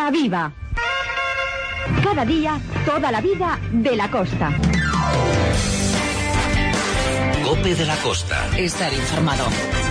Costa Viva. Cada día, toda la vida de la costa. COPE de la Costa. Estar informado.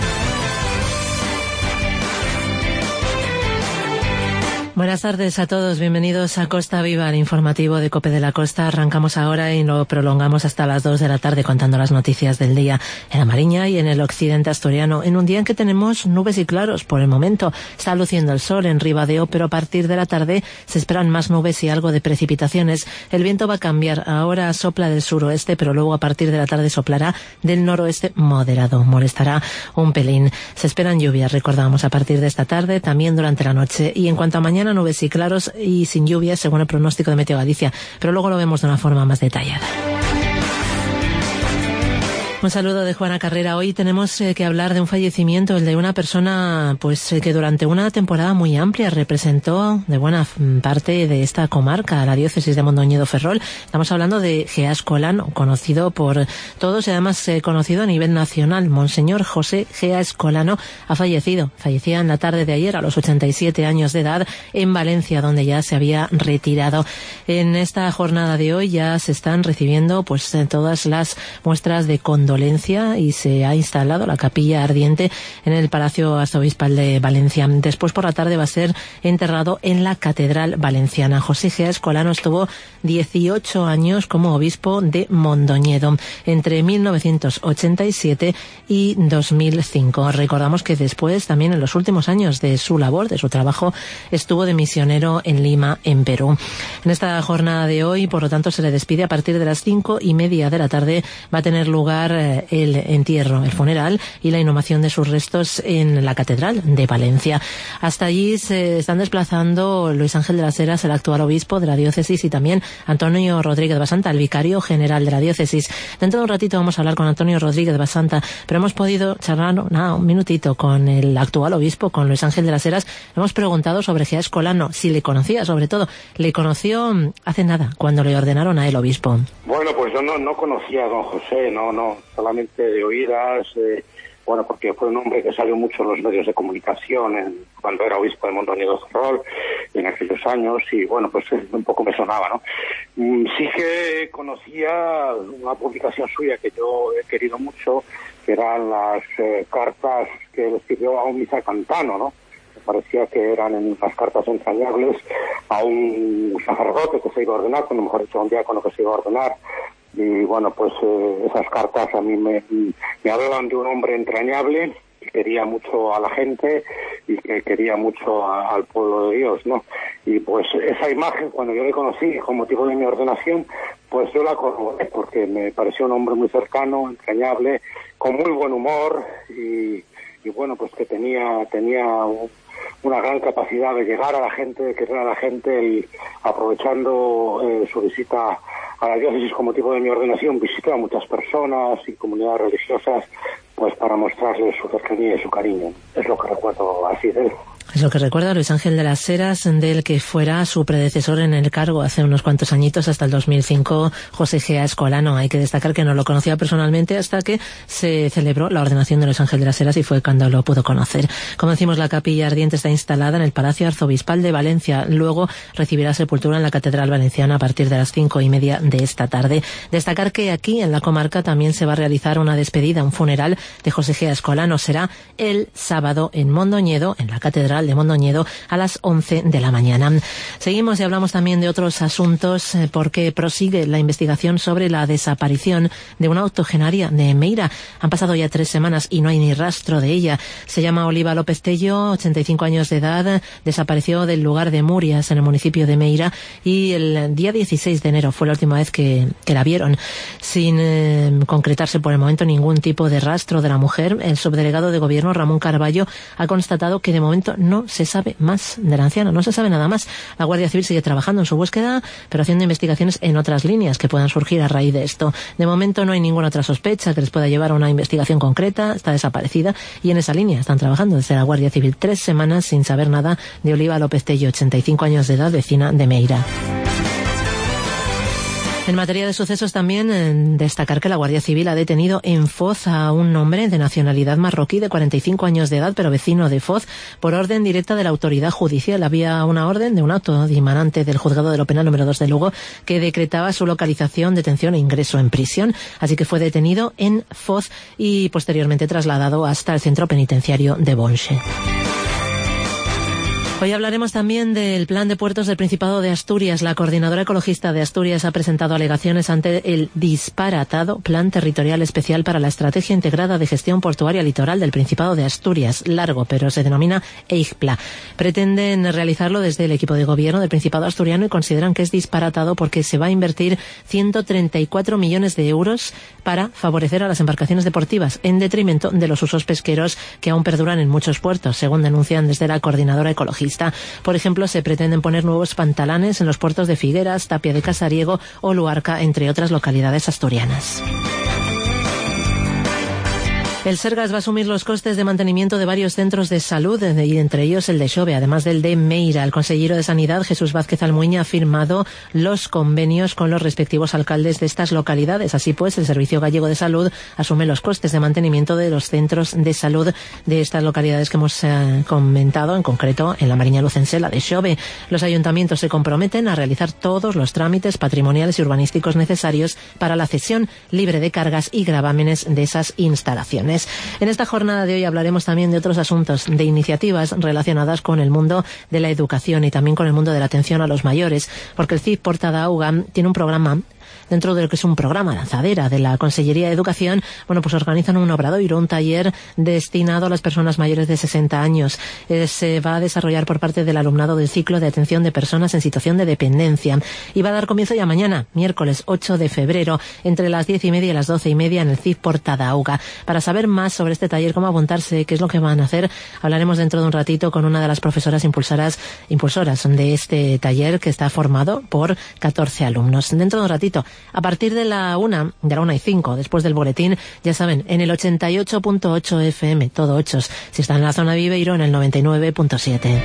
Buenas tardes a todos, bienvenidos a Costa Viva, el informativo de COPE de la Costa. Arrancamos ahora y lo prolongamos hasta las 2 de la tarde contando las noticias del día en la Mariña y en el occidente asturiano, en un día en que tenemos nubes y claros. Por el momento está luciendo el sol en Ribadeo, pero a partir de la tarde se esperan más nubes y algo de precipitaciones. El viento va a cambiar, ahora sopla del suroeste, pero luego a partir de la tarde soplará del noroeste moderado, molestará un pelín. Se esperan lluvias, recordamos, a partir de esta tarde, también durante la noche. Y en cuanto a mañana, nubes y claros y sin lluvias según el pronóstico de Meteo Galicia, pero luego lo vemos de una forma más detallada. Un saludo de Juana Carrera. Hoy tenemos que hablar de un fallecimiento, el de una persona que durante una temporada muy amplia representó de buena parte de esta comarca, la diócesis de Mondoñedo-Ferrol. Estamos hablando de Gea Escolano, conocido por todos y además conocido a nivel nacional. Monseñor José Gea Escolano ha fallecido. Fallecía en la tarde de ayer a los 87 años de edad en Valencia, donde ya se había retirado. En esta jornada de hoy ya se están recibiendo todas las muestras de condolencia y se ha instalado la capilla ardiente en el Palacio Arzobispal de Valencia. Después por la tarde va a ser enterrado en la Catedral Valenciana. José Gea Escolano estuvo 18 años como obispo de Mondoñedo entre 1987 y 2005. Recordamos que después, también en los últimos años de su labor, de su trabajo, estuvo de misionero en Lima, en Perú. En esta jornada de hoy, por lo tanto, se le despide a partir de las 5:30 de la tarde. Va a tener lugar el entierro, el funeral y la inhumación de sus restos en la Catedral de Valencia. Hasta allí se están desplazando Luis Ángel de las Heras, el actual obispo de la diócesis, y también Antonio Rodríguez Basanta, el vicario general de la diócesis. Dentro de un ratito vamos a hablar con Antonio Rodríguez Basanta, pero hemos podido charlar un minutito con el actual obispo, con Luis Ángel de las Heras. Le hemos preguntado sobre Gea Escolano, si le conocía, sobre todo. Le conoció hace nada, cuando le ordenaron a él obispo. Bueno, pues yo no conocía a don José, no, solamente de oídas, porque fue un hombre que salió mucho en los medios de comunicación cuando era obispo de Mondoñedo-Ferrol en aquellos años, y pues un poco me sonaba, ¿no? Sí que conocía una publicación suya que yo he querido mucho, que eran las cartas que le escribió a un misacantano, ¿no? Me parecía que eran unas cartas entrañables a un sacerdote que se iba a ordenar, mejor dicho, a un diácono que se iba a ordenar. Y esas cartas a mí me hablaban de un hombre entrañable que quería mucho a la gente y que quería mucho al pueblo de Dios, ¿no? Y esa imagen, cuando yo le conocí con motivo de mi ordenación, yo la corroboré porque me pareció un hombre muy cercano, entrañable, con muy buen humor y que tenía una gran capacidad de llegar a la gente, de querer a la gente, y aprovechando su visita a la diócesis con motivo de mi ordenación, visité a muchas personas y comunidades religiosas para mostrarles su cercanía y su cariño. Es lo que recuerdo así de él. Es lo que recuerda Luis Ángel de las Heras, del que fuera su predecesor en el cargo hace unos cuantos añitos, hasta el 2005, José Gea Escolano. Hay que destacar que no lo conocía personalmente hasta que se celebró la ordenación de Luis Ángel de las Heras y fue cuando lo pudo conocer. Como decimos, la capilla ardiente está instalada en el Palacio Arzobispal de Valencia. Luego recibirá sepultura en la Catedral Valenciana a partir de las 5:30 de esta tarde. Destacar que aquí en la comarca también se va a realizar una despedida, un funeral de José Gea Escolano. Será el sábado en Mondoñedo, en la Catedral de Mondoñedo, a las 11 de la mañana. Seguimos y hablamos también de otros asuntos porque prosigue la investigación sobre la desaparición de una octogenaria de Meira. Han pasado ya 3 semanas y no hay ni rastro de ella. Se llama Oliva López Tello, 85 años de edad, desapareció del lugar de Murias, en el municipio de Meira, y el día 16 de enero fue la última vez que la vieron. Sin concretarse por el momento ningún tipo de rastro de la mujer, el subdelegado de Gobierno, Ramón Carballo, ha constatado que de momento no se sabe más de la anciana, no se sabe nada más. La Guardia Civil sigue trabajando en su búsqueda, pero haciendo investigaciones en otras líneas que puedan surgir a raíz de esto. De momento no hay ninguna otra sospecha que les pueda llevar a una investigación concreta, está desaparecida, y en esa línea están trabajando desde la Guardia Civil. 3 semanas sin saber nada de Oliva López Tello, 85 años de edad, vecina de Meira. En materia de sucesos también destacar que la Guardia Civil ha detenido en Foz a un hombre de nacionalidad marroquí de 45 años de edad, pero vecino de Foz, por orden directa de la autoridad judicial. Había una orden de un auto dimanante del Juzgado de lo Penal número 2 de Lugo que decretaba su localización, detención e ingreso en prisión. Así que fue detenido en Foz y posteriormente trasladado hasta el centro penitenciario de Bonche. Hoy hablaremos también del Plan de Puertos del Principado de Asturias. La Coordinadora Ecologista de Asturias ha presentado alegaciones ante el disparatado Plan Territorial Especial para la Estrategia Integrada de Gestión Portuaria Litoral del Principado de Asturias. Largo, pero se denomina EIGPLA. Pretenden realizarlo desde el equipo de gobierno del Principado asturiano y consideran que es disparatado porque se va a invertir 134 millones de euros para favorecer a las embarcaciones deportivas en detrimento de los usos pesqueros que aún perduran en muchos puertos, según denuncian desde la Coordinadora Ecologista. Por ejemplo, se pretenden poner nuevos pantalanes en los puertos de Figueras, Tapia de Casariego o Luarca, entre otras localidades asturianas. El Sergas va a asumir los costes de mantenimiento de varios centros de salud, y entre ellos el de Xove, además del de Meira. El consejero de Sanidad, Jesús Vázquez Almuña, ha firmado los convenios con los respectivos alcaldes de estas localidades. Así pues, el Servicio Gallego de Salud asume los costes de mantenimiento de los centros de salud de estas localidades que hemos comentado, en concreto en la Mariña Lucense, la de Xove. Los ayuntamientos se comprometen a realizar todos los trámites patrimoniales y urbanísticos necesarios para la cesión libre de cargas y gravámenes de esas instalaciones. En esta jornada de hoy hablaremos también de otros asuntos, de iniciativas relacionadas con el mundo de la educación y también con el mundo de la atención a los mayores, porque el CIF Porta da Auga tiene un programa. Dentro de lo que es un programa lanzadera de la Consellería de Educación, pues organizan un obradoiro, un taller destinado a las personas mayores de 60 años. Se va a desarrollar por parte del alumnado del ciclo de atención de personas en situación de dependencia y va a dar comienzo ya mañana, miércoles 8 de febrero, entre las 10:30 y las 12:30 en el CIF Porta da Auga. Para saber más sobre este taller, cómo apuntarse, qué es lo que van a hacer, hablaremos dentro de un ratito con una de las profesoras impulsoras de este taller, que está formado por 14 alumnos. Dentro de un ratito, a partir de la 1:05, después del boletín, ya saben, en el 88.8 FM, todo ochos. Si están en la zona de Viveiro, en el 99.7.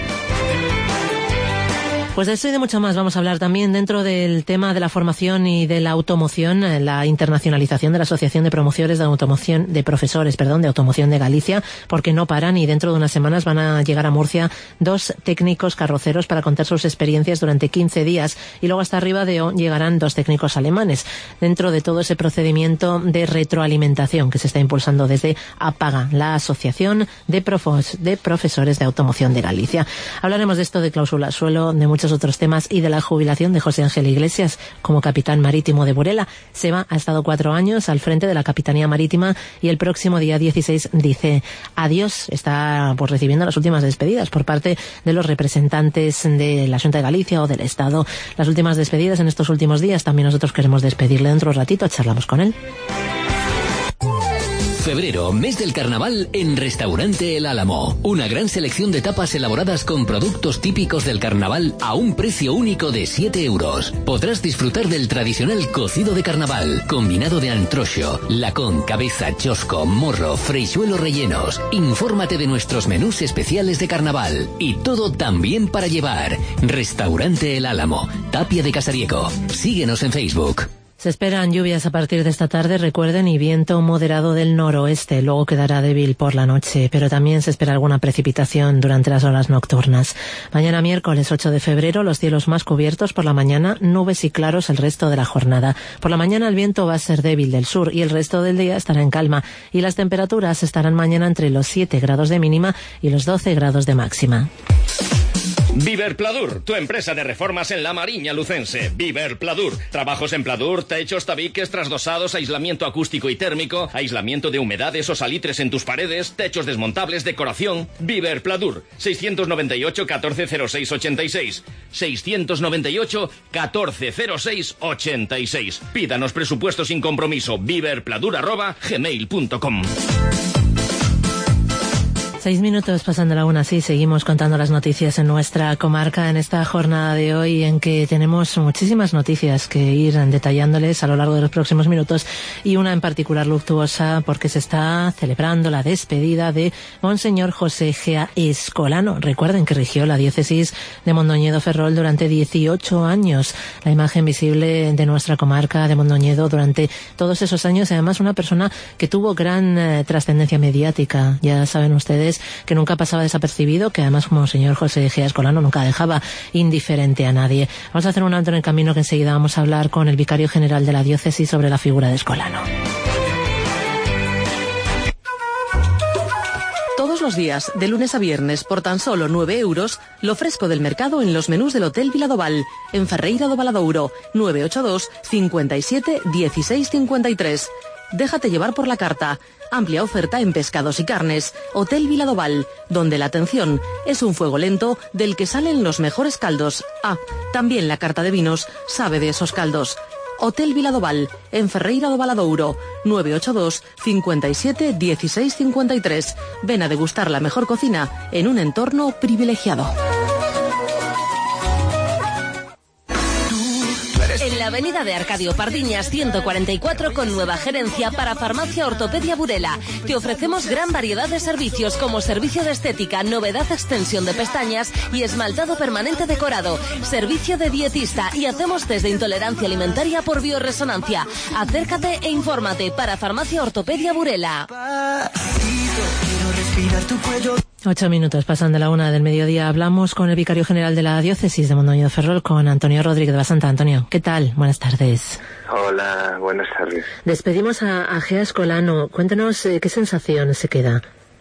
Pues de eso y de mucho más vamos a hablar también dentro del tema de la formación y de la automoción, la internacionalización de la Asociación de Promotores de Automoción, de Profesores, de Automoción de Galicia, porque no paran y dentro de unas semanas van a llegar a Murcia 2 técnicos carroceros para contar sus experiencias durante 15 días y luego hasta arriba de llegarán 2 técnicos alemanes dentro de todo ese procedimiento de retroalimentación que se está impulsando desde APAGA, la Asociación de Profesores de Automoción de Galicia. Hablaremos de esto, de cláusula suelo, de muchos otros temas y de la jubilación de José Ángel Iglesias como capitán marítimo de Burela. Seba ha estado 4 años al frente de la Capitanía Marítima y el próximo día 16 dice adiós. Está recibiendo las últimas despedidas por parte de los representantes de la Xunta de Galicia o del Estado. Las últimas despedidas en estos últimos días. También nosotros queremos despedirle dentro de un ratito. Charlamos con él. Febrero, mes del carnaval en Restaurante El Álamo. Una gran selección de tapas elaboradas con productos típicos del carnaval a un precio único de 7 euros. Podrás disfrutar del tradicional cocido de carnaval, combinado de antroxo, lacón, cabeza, chosco, morro, freixuelo rellenos. Infórmate de nuestros menús especiales de carnaval. Y todo también para llevar. Restaurante El Álamo, Tapia de Casariego. Síguenos en Facebook. Se esperan lluvias a partir de esta tarde, recuerden, y viento moderado del noroeste. Luego quedará débil por la noche, pero también se espera alguna precipitación durante las horas nocturnas. Mañana miércoles 8 de febrero, los cielos más cubiertos por la mañana, nubes y claros el resto de la jornada. Por la mañana el viento va a ser débil del sur y el resto del día estará en calma. Y las temperaturas estarán mañana entre los 7 grados de mínima y los 12 grados de máxima. Viver Pladur, tu empresa de reformas en la Mariña Lucense. Viver Pladur. Trabajos en pladur, techos, tabiques, trasdosados, aislamiento acústico y térmico, aislamiento de humedades o salitres en tus paredes, techos desmontables, decoración. Viver Pladur. 698 1406 86. 698 1406 86. Pídanos presupuesto sin compromiso. viverpladur@gmail.com. 6 minutos pasando la 1, sí, seguimos contando las noticias en nuestra comarca en esta jornada de hoy en que tenemos muchísimas noticias que ir detallándoles a lo largo de los próximos minutos, y una en particular luctuosa porque se está celebrando la despedida de Monseñor José Gea Escolano. Recuerden que rigió la diócesis de Mondoñedo Ferrol durante 18 años, la imagen visible de nuestra comarca de Mondoñedo durante todos esos años, y además una persona que tuvo gran trascendencia mediática. Ya saben ustedes que nunca pasaba desapercibido, que además como señor José Gea Escolano nunca dejaba indiferente a nadie. Vamos a hacer un alto en el camino, que enseguida vamos a hablar con el vicario general de la diócesis sobre la figura de Escolano. Todos los días, de lunes a viernes, por tan solo 9 euros, lo fresco del mercado en los menús del Hotel Viladoval, en Ferreira do Valadouro, 982 57 16 53. Déjate llevar por la carta. Amplia oferta en pescados y carnes. Hotel Viladoval, donde la atención es un fuego lento del que salen los mejores caldos. Ah, también la carta de vinos sabe de esos caldos. Hotel Viladoval, en Ferreira do Valadouro, 982 57 16 53. Ven a degustar la mejor cocina en un entorno privilegiado. En la avenida de Arcadio Pardiñas 144, con nueva gerencia para Farmacia Ortopedia Burela. Te ofrecemos gran variedad de servicios, como servicio de estética, novedad extensión de pestañas y esmaltado permanente decorado, servicio de dietista, y hacemos test de intolerancia alimentaria por bioresonancia. Acércate e infórmate para Farmacia Ortopedia Burela. 8 minutos pasan de la 1 del mediodía. Hablamos con el vicario general de la diócesis de Mondoñedo Ferrol, con Antonio Rodríguez de la Santa. Antonio, ¿qué tal? Buenas tardes. Hola, buenas tardes. Despedimos a Gea Escolano. Cuéntanos qué sensación se queda.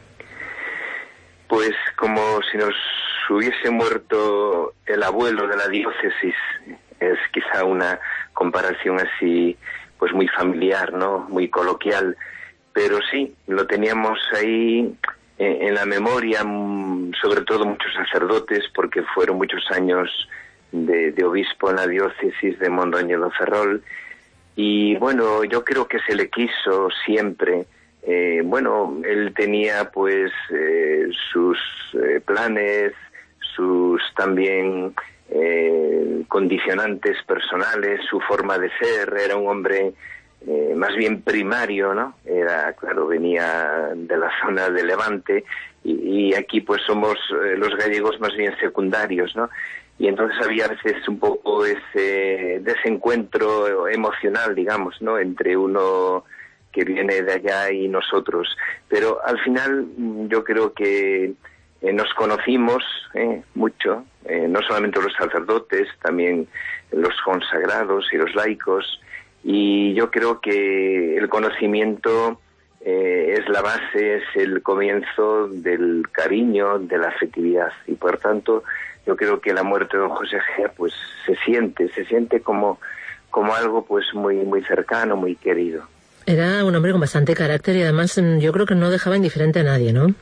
Pues como si nos hubiese muerto el abuelo de la diócesis. Es quizá una comparación así, pues muy familiar, ¿no? Muy coloquial. Pero sí, lo teníamos ahí en la memoria, sobre todo muchos sacerdotes, porque fueron muchos años de obispo en la diócesis de Mondoñedo Ferrol, y bueno, yo creo que se le quiso siempre. Bueno, él tenía pues sus planes, sus también condicionantes personales, su forma de ser. Era un hombre más bien primario, ¿no? Era, claro, venía de la zona de Levante, y aquí pues somos los gallegos más bien secundarios, ¿no? Y entonces había a veces un poco ese desencuentro emocional, digamos, ¿no? Entre uno que viene de allá y nosotros. Pero al final yo creo que nos conocimos mucho, no solamente los sacerdotes, también los consagrados y los laicos. Y yo creo que el conocimiento es la base, es el comienzo del cariño, de la afectividad. Y por tanto, yo creo que la muerte de don José Gea pues se siente como algo pues muy cercano, muy querido. Era un hombre con bastante carácter, y además yo creo que no dejaba indiferente a nadie, ¿no?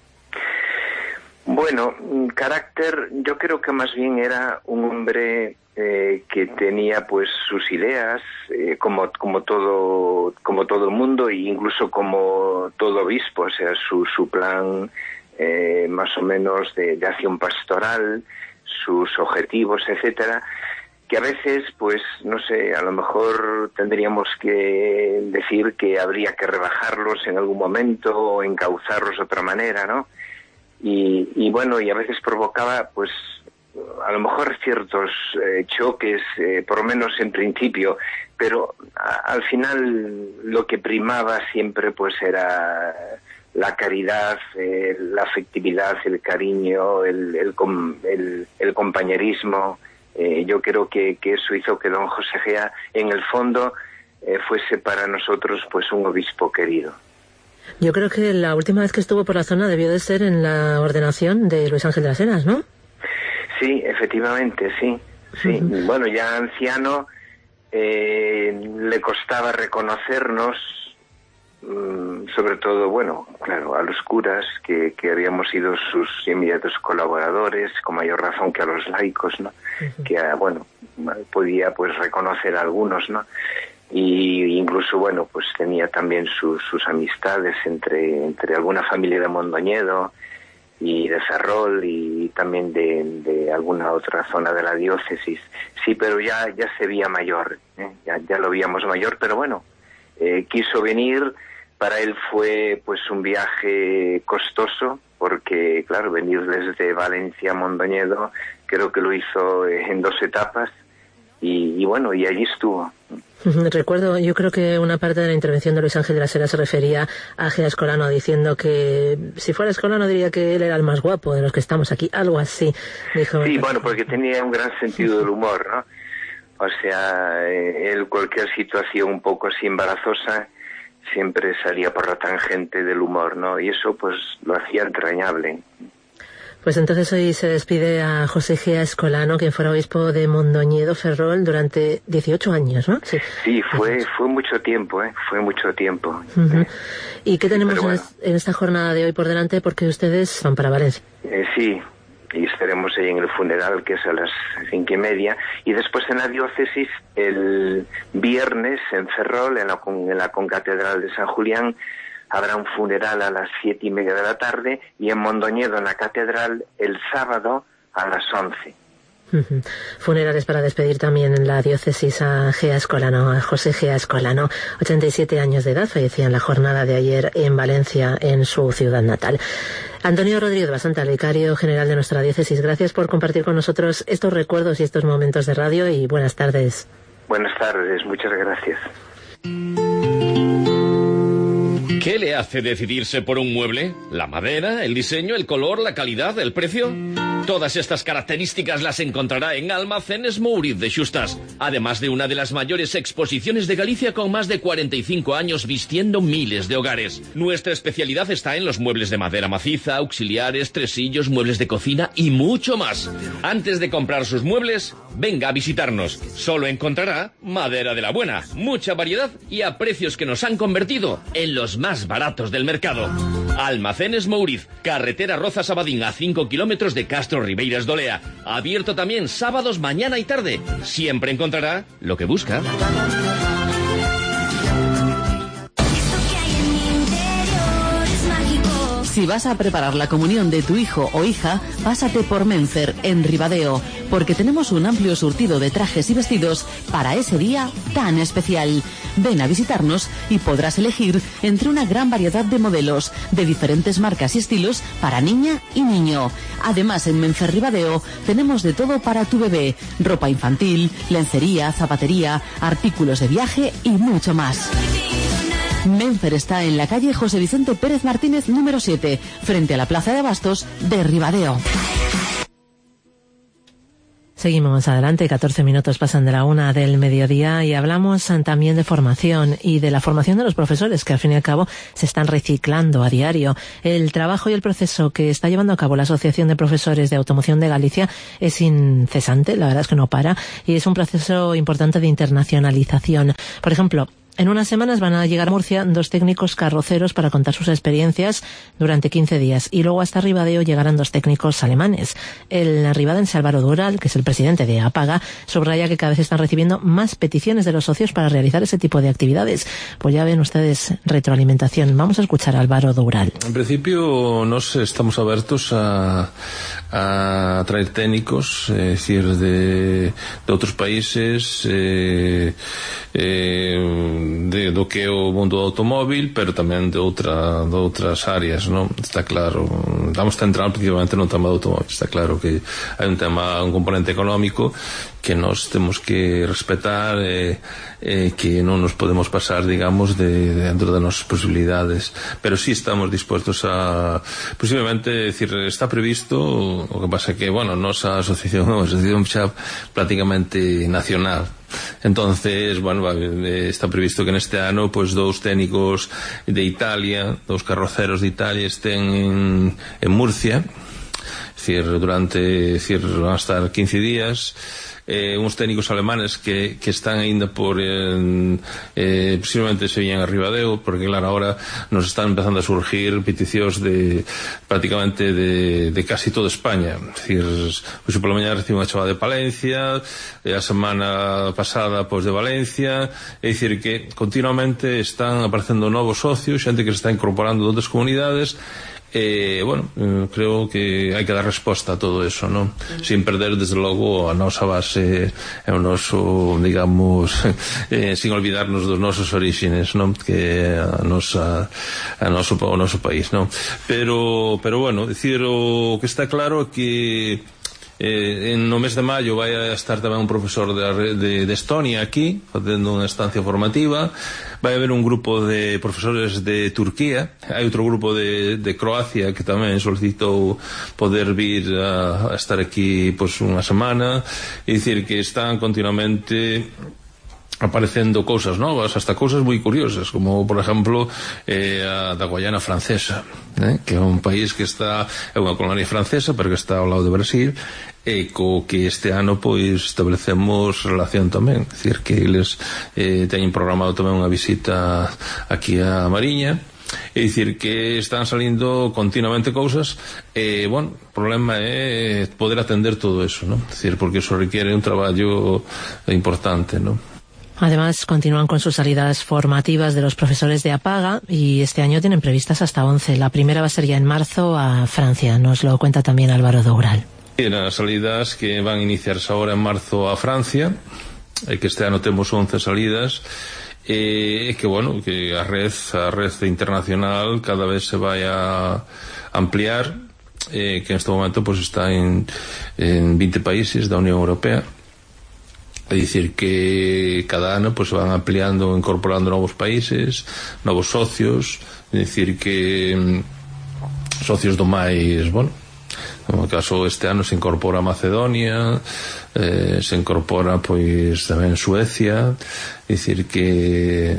Bueno, carácter, yo creo que más bien era un hombre que tenía pues sus ideas, como todo el mundo, e incluso como todo obispo, o sea, su plan más o menos de acción pastoral, sus objetivos, etcétera, que a veces, pues, no sé, a lo mejor tendríamos que decir que habría que rebajarlos en algún momento o encauzarlos de otra manera, ¿no? Y bueno, y a veces provocaba, pues, a lo mejor ciertos choques, por lo menos en principio, pero al final lo que primaba siempre pues era la caridad, la afectividad, el cariño, el compañerismo. Yo creo que eso hizo que don José Gea, en el fondo, fuese para nosotros pues un obispo querido. Yo creo que la última vez que estuvo por la zona debió de ser en la ordenación de Luis Ángel de las Heras, ¿no? Sí, efectivamente, sí. Uh-huh. Bueno, ya anciano, le costaba reconocernos, sobre todo, bueno, claro, a los curas, que habíamos sido sus inmediatos colaboradores, con mayor razón que a los laicos, ¿no? Uh-huh. Que, bueno, podía pues reconocer a algunos, ¿no? y incluso, bueno, pues tenía también sus amistades entre alguna familia de Mondoñedo y de Ferrol y también de alguna otra zona de la diócesis. Sí, pero ya se veía mayor, ya lo veíamos mayor, pero bueno, quiso venir. Para él fue pues un viaje costoso, porque claro, venir desde Valencia a Mondoñedo, creo que lo hizo en 2 etapas, y bueno, y allí estuvo. Recuerdo, yo creo que una parte de la intervención de Luis Ángel de la Sera se refería a Gea Escolano, diciendo que si fuera Escolano diría que él era el más guapo de los que estamos aquí, algo así, dijo. Sí, bueno, porque tenía un gran sentido del humor, ¿no? O sea, él cualquier situación un poco así embarazosa siempre salía por la tangente del humor, ¿no? Y eso pues lo hacía entrañable. Pues entonces hoy se despide a José Gea Escolano, quien fuera obispo de Mondoñedo, Ferrol, durante 18 años, ¿no? Sí, fue mucho tiempo, fue mucho tiempo. ¿Y qué tenemos en esta jornada de hoy por delante? Porque ustedes van para Valencia. Sí, y estaremos ahí en el funeral, que es a las 5:30, y después en la diócesis, el viernes en Ferrol, en la concatedral de San Julián, habrá un funeral a las 7:30 de la tarde, y en Mondoñedo, en la catedral, el sábado a las 11. Funerales para despedir también en la diócesis a Gea Escolano, a José Gea Escolano, 87 años de edad, fallecía en la jornada de ayer en Valencia, en su ciudad natal. Antonio Rodríguez Basanta, el vicario general de nuestra diócesis, gracias por compartir con nosotros estos recuerdos y estos momentos de radio, y buenas tardes. Buenas tardes, muchas gracias. ¿Qué le hace decidirse por un mueble? ¿La madera, el diseño, el color, la calidad, el precio? Todas estas características las encontrará en Almacenes Mouriz de Xustas, además de una de las mayores exposiciones de Galicia, con más de 45 años vistiendo miles de hogares. Nuestra especialidad está en los muebles de madera maciza, auxiliares, tresillos, muebles de cocina y mucho más. Antes de comprar sus muebles, venga a visitarnos. Solo encontrará madera de la buena, mucha variedad y a precios que nos han convertido en los más baratos del mercado. Almacenes Mouriz, carretera Rozas-Abadín, a 5 kilómetros de Castro Ribeiras d'Olea. Abierto también sábados, mañana y tarde. Siempre encontrará lo que busca. Si vas a preparar la comunión de tu hijo o hija, pásate por Menfer, en Ribadeo, porque tenemos un amplio surtido de trajes y vestidos para ese día tan especial. Ven a visitarnos y podrás elegir entre una gran variedad de modelos, de diferentes marcas y estilos para niña y niño. Además, en Menfer Ribadeo tenemos de todo para tu bebé: ropa infantil, lencería, zapatería, artículos de viaje y mucho más. Menfer está en la calle José Vicente Pérez Martínez número 7, frente a la Plaza de Abastos de Ribadeo. Seguimos adelante, 14 minutos pasan de la 1 del mediodía, y hablamos también de formación y de la formación de los profesores, que al fin y al cabo se están reciclando a diario. El trabajo y el proceso que está llevando a cabo la Asociación de Profesores de Automoción de Galicia es incesante, la verdad es que no para, y es un proceso importante de internacionalización. Por ejemplo, en unas semanas van a llegar a Murcia 2 técnicos carroceros para contar sus experiencias durante 15 días. Y luego hasta Ribadeo llegarán 2 técnicos alemanes. El ribadense Álvaro Dural, que es el presidente de APAGA, subraya que cada vez están recibiendo más peticiones de los socios para realizar ese tipo de actividades. Pues ya ven ustedes, retroalimentación. Vamos a escuchar a Álvaro Dural. En principio, nos estamos abiertos a traer técnicos, es decir, de otros países, do que o mundo do automóvil, pero tamén de outras áreas, non? Está claro, vamos a entrar principalmente no tema do automóvil. Está claro que hai un componente económico que nos temos que respetar, que non nos podemos pasar, digamos, dentro das nosas posibilidades, pero sí estamos dispuestos a, posiblemente, decir, está previsto, o que pasa que, bueno, nosa asociación é unha asociación xa prácticamente nacional. Entonces, bueno, está previsto que neste ano, pues, 2 técnicos de Italia, 2 carroceros de Italia estén en Murcia. Es decir, van a estar 15 días, uns técnicos alemanes que están ainda por posiblemente se viñan a Ribadeo, porque claro, ahora nos están empezando a surgir peticións prácticamente de casi toda España. Es decir, pois pola mañá recibo unha chamada de Palencia, a semana pasada pois de Valencia, é dicir que continuamente están aparecendo novos socios, xente que se está incorporando de outras comunidades. Creo que hai que dar resposta a todo eso, non? Sin perder desde logo a nosa base e o noso, digamos, sin olvidarnos dos nosos orígenes, non? Que o noso país, non? Pero bueno, dicir, o que está claro é que no mes de maio vai a estar tamén un profesor de Estonia aquí facendo unha estancia formativa. Vai haber un grupo de profesores de Turquía, hai outro grupo de Croacia que tamén solicitou poder vir a estar aquí pois unha semana. É dicir que están continuamente aparecendo cousas novas, hasta cousas moi curiosas, como por exemplo a da Guayana francesa, que é un país que é unha colonia francesa pero que está ao lado de Brasil, e co que este ano pois establecemos relación tamén, é dicir que eles teñen programado tamén unha visita aquí a Mariña. É dicir que están salindo continuamente cousas, o problema é poder atender todo eso, non? É dicir, porque eso requiere un traballo importante, non? Además, continúan con sus salidas formativas de los profesores de APAGA y este año tienen previstas hasta 11. La primera va a ser ya en marzo a Francia. Nos lo cuenta también Álvaro Doural. Las salidas que van a iniciarse ahora en marzo a Francia, que este ano temos 11 salidas, que a red internacional cada vez se vai a ampliar, que en este momento pues está en 20 países da Unión Europea. É dicir que cada ano pues, se van ampliando, incorporando novos países, novos socios. É dicir que socios do máis, no caso este ano se incorpora Macedonia, se incorpora pois tamén Suecia. É dicir que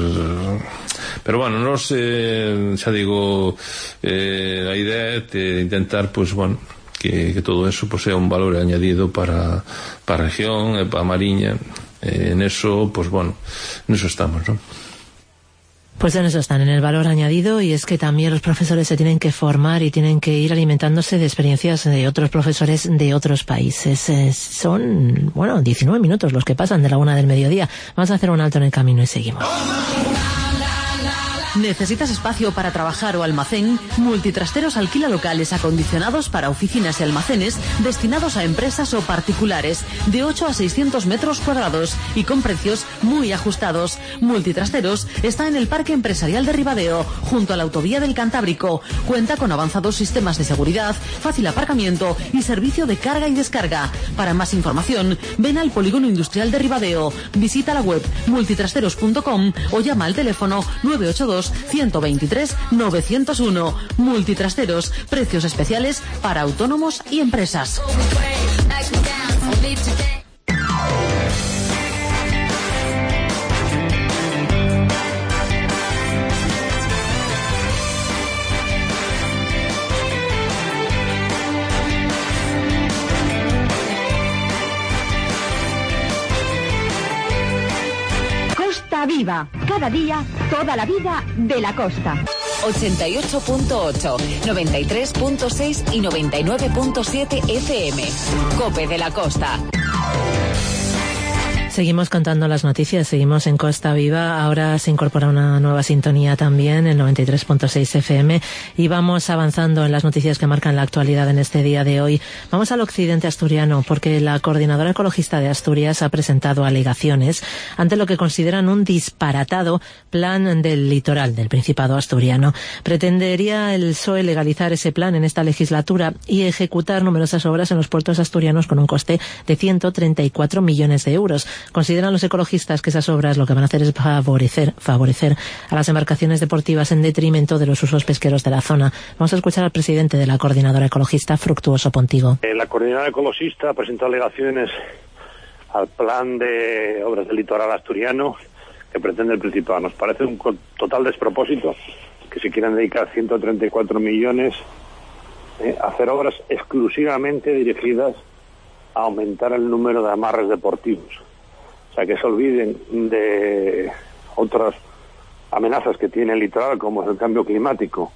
pero nos xa digo, a idea é de intentar pois que todo eso pues, sea un valor añadido para a región e para a Mariña. En eso, en eso estamos, ¿no? Pues en eso están, en el valor añadido, y es que también los profesores se tienen que formar y tienen que ir alimentándose de experiencias de otros profesores de otros países. Son, 19 minutos los que pasan de la 1 del mediodía. Vamos a hacer un alto en el camino y seguimos. ¿Necesitas espacio para trabajar o almacén? Multitrasteros alquila locales acondicionados para oficinas y almacenes destinados a empresas o particulares de 8 a 600 metros cuadrados y con precios muy ajustados. Multitrasteros está en el Parque Empresarial de Ribadeo, junto a la Autovía del Cantábrico. Cuenta con avanzados sistemas de seguridad, fácil aparcamiento y servicio de carga y descarga. Para más información, ven al Polígono Industrial de Ribadeo. Visita la web multitrasteros.com o llama al teléfono 982-123-901. Multitrasteros, precios especiales para autónomos y empresas. Costa Viva, cada día, toda la vida de la costa. 88.8, 93.6 y 99.7 FM. COPE de la Costa. Seguimos contando las noticias, seguimos en Costa Viva. Ahora se incorpora una nueva sintonía también, el 93.6 FM, y vamos avanzando en las noticias que marcan la actualidad en este día de hoy. Vamos al occidente asturiano, porque la Coordinadora Ecologista de Asturias ha presentado alegaciones ante lo que consideran un disparatado plan del litoral del Principado asturiano. Pretendería el PSOE legalizar ese plan en esta legislatura y ejecutar numerosas obras en los puertos asturianos con un coste de 134 millones de euros. Consideran los ecologistas que esas obras lo que van a hacer es favorecer a las embarcaciones deportivas en detrimento de los usos pesqueros de la zona. Vamos a escuchar al presidente de la Coordinadora Ecologista, Fructuoso Pontigo. La Coordinadora Ecologista presentó alegaciones al plan de obras del litoral asturiano que pretende el Principado. Nos parece un total despropósito que se quieran dedicar 134 millones a hacer obras exclusivamente dirigidas aumentar el número de amarres deportivos. O sea, que se olviden de otras amenazas que tiene el litoral, como es el cambio climático.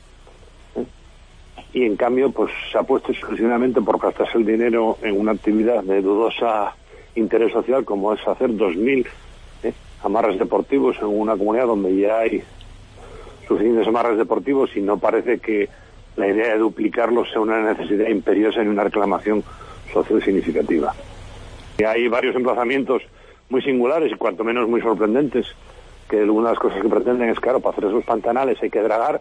Y en cambio, pues se ha puesto exclusivamente por gastarse el dinero en una actividad de dudosa interés social, como es hacer 2.000 amarres deportivos en una comunidad donde ya hay suficientes amarres deportivos, y no parece que la idea de duplicarlos sea una necesidad imperiosa ni una reclamación social significativa. Y hay varios emplazamientos muy singulares y cuanto menos muy sorprendentes, que algunas de las cosas que pretenden es, claro, para hacer esos pantanales hay que dragar,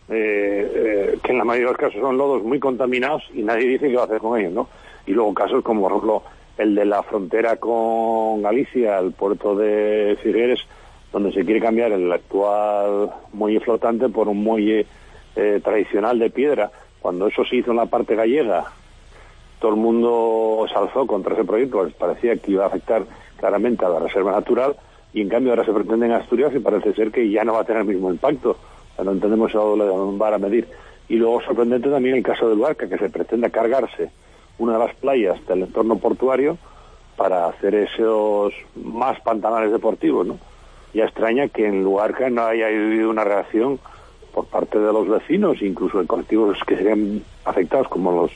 que en la mayoría de los casos son lodos muy contaminados y nadie dice qué va a hacer con ellos, ¿no? Y luego casos como, por ejemplo, el de la frontera con Galicia, el puerto de Figueres, donde se quiere cambiar el actual muelle flotante por un muelle tradicional de piedra. Cuando eso se hizo en la parte gallega, todo el mundo se alzó contra ese proyecto, les parecía que iba a afectar claramente a la reserva natural, y en cambio ahora se pretende en Asturias y parece ser que ya no va a tener el mismo impacto. O sea, no entendemos a dónde van a medir. Y luego sorprendente también el caso de Luarca, que se pretende cargarse una de las playas del entorno portuario para hacer esos más pantanales deportivos, ¿no? Ya extraña que en Luarca no haya habido una reacción por parte de los vecinos, incluso de colectivos que serían afectados, como los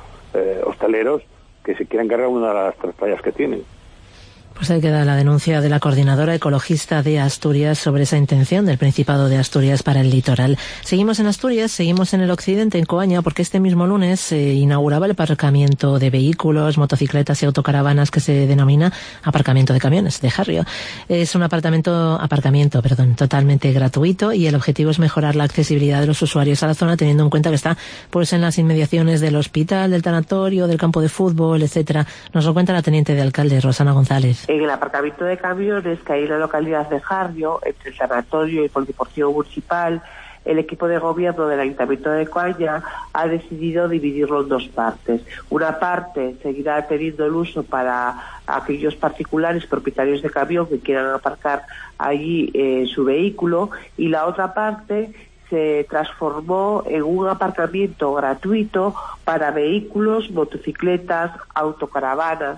hosteleros, que se quieran cargar una de las 3 playas que tienen. Pues ahí queda la denuncia de la coordinadora ecologista de Asturias sobre esa intención del Principado de Asturias para el litoral. Seguimos en Asturias, seguimos en el occidente, en Coaña, porque este mismo lunes se inauguraba el aparcamiento de vehículos, motocicletas y autocaravanas que se denomina aparcamiento de camiones de Jarrio. Es un aparcamiento totalmente gratuito, y el objetivo es mejorar la accesibilidad de los usuarios a la zona, teniendo en cuenta que está pues en las inmediaciones del hospital, del tanatorio, del campo de fútbol, etcétera. Nos lo cuenta la teniente de alcalde, Rosana González. En el aparcamiento de camiones que hay en la localidad de Jarrio, entre el tanatorio y el polideportivo municipal, el equipo de gobierno del Ayuntamiento de Coaña ha decidido dividirlo en 2 partes. Una parte seguirá teniendo el uso para aquellos particulares propietarios de camión que quieran aparcar allí su vehículo, y la otra parte se transformó en un aparcamiento gratuito para vehículos, motocicletas, autocaravanas.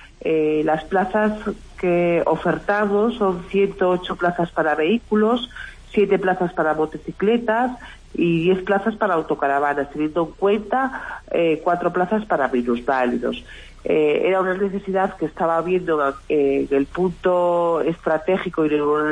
Las plazas que ofertamos son 108 plazas para vehículos, 7 plazas para motocicletas y 10 plazas para autocaravanas, teniendo en cuenta 4 plazas para minusválidos. Era una necesidad que estaba viendo en el punto estratégico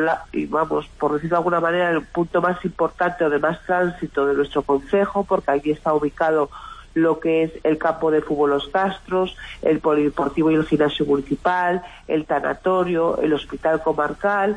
y vamos, por decirlo de alguna manera, el punto más importante o de más tránsito de nuestro concejo, porque allí está ubicado lo que es el campo de fútbol Los Castros, el polideportivo y el gimnasio municipal, el tanatorio, el hospital comarcal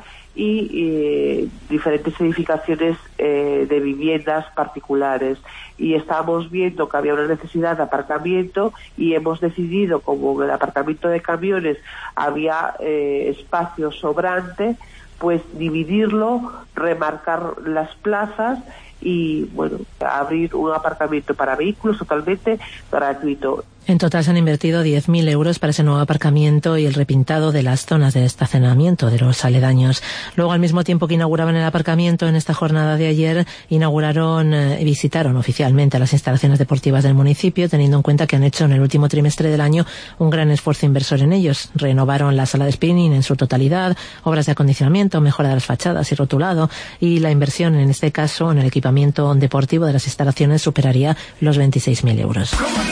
y diferentes edificaciones de viviendas particulares. Y estábamos viendo que había una necesidad de aparcamiento y hemos decidido, como en el aparcamiento de camiones había espacio sobrante, pues dividirlo, remarcar las plazas y, bueno, abrir un aparcamiento para vehículos totalmente gratuito. En total se han invertido 10.000 euros para ese nuevo aparcamiento y el repintado de las zonas de estacionamiento de los aledaños. Luego, al mismo tiempo que inauguraban el aparcamiento, en esta jornada de ayer visitaron oficialmente las instalaciones deportivas del municipio, teniendo en cuenta que han hecho en el último trimestre del año un gran esfuerzo inversor en ellos. Renovaron la sala de spinning en su totalidad, obras de acondicionamiento, mejora de las fachadas y rotulado, y la inversión en este caso en el equipamiento deportivo de las instalaciones superaría los 26.000 euros.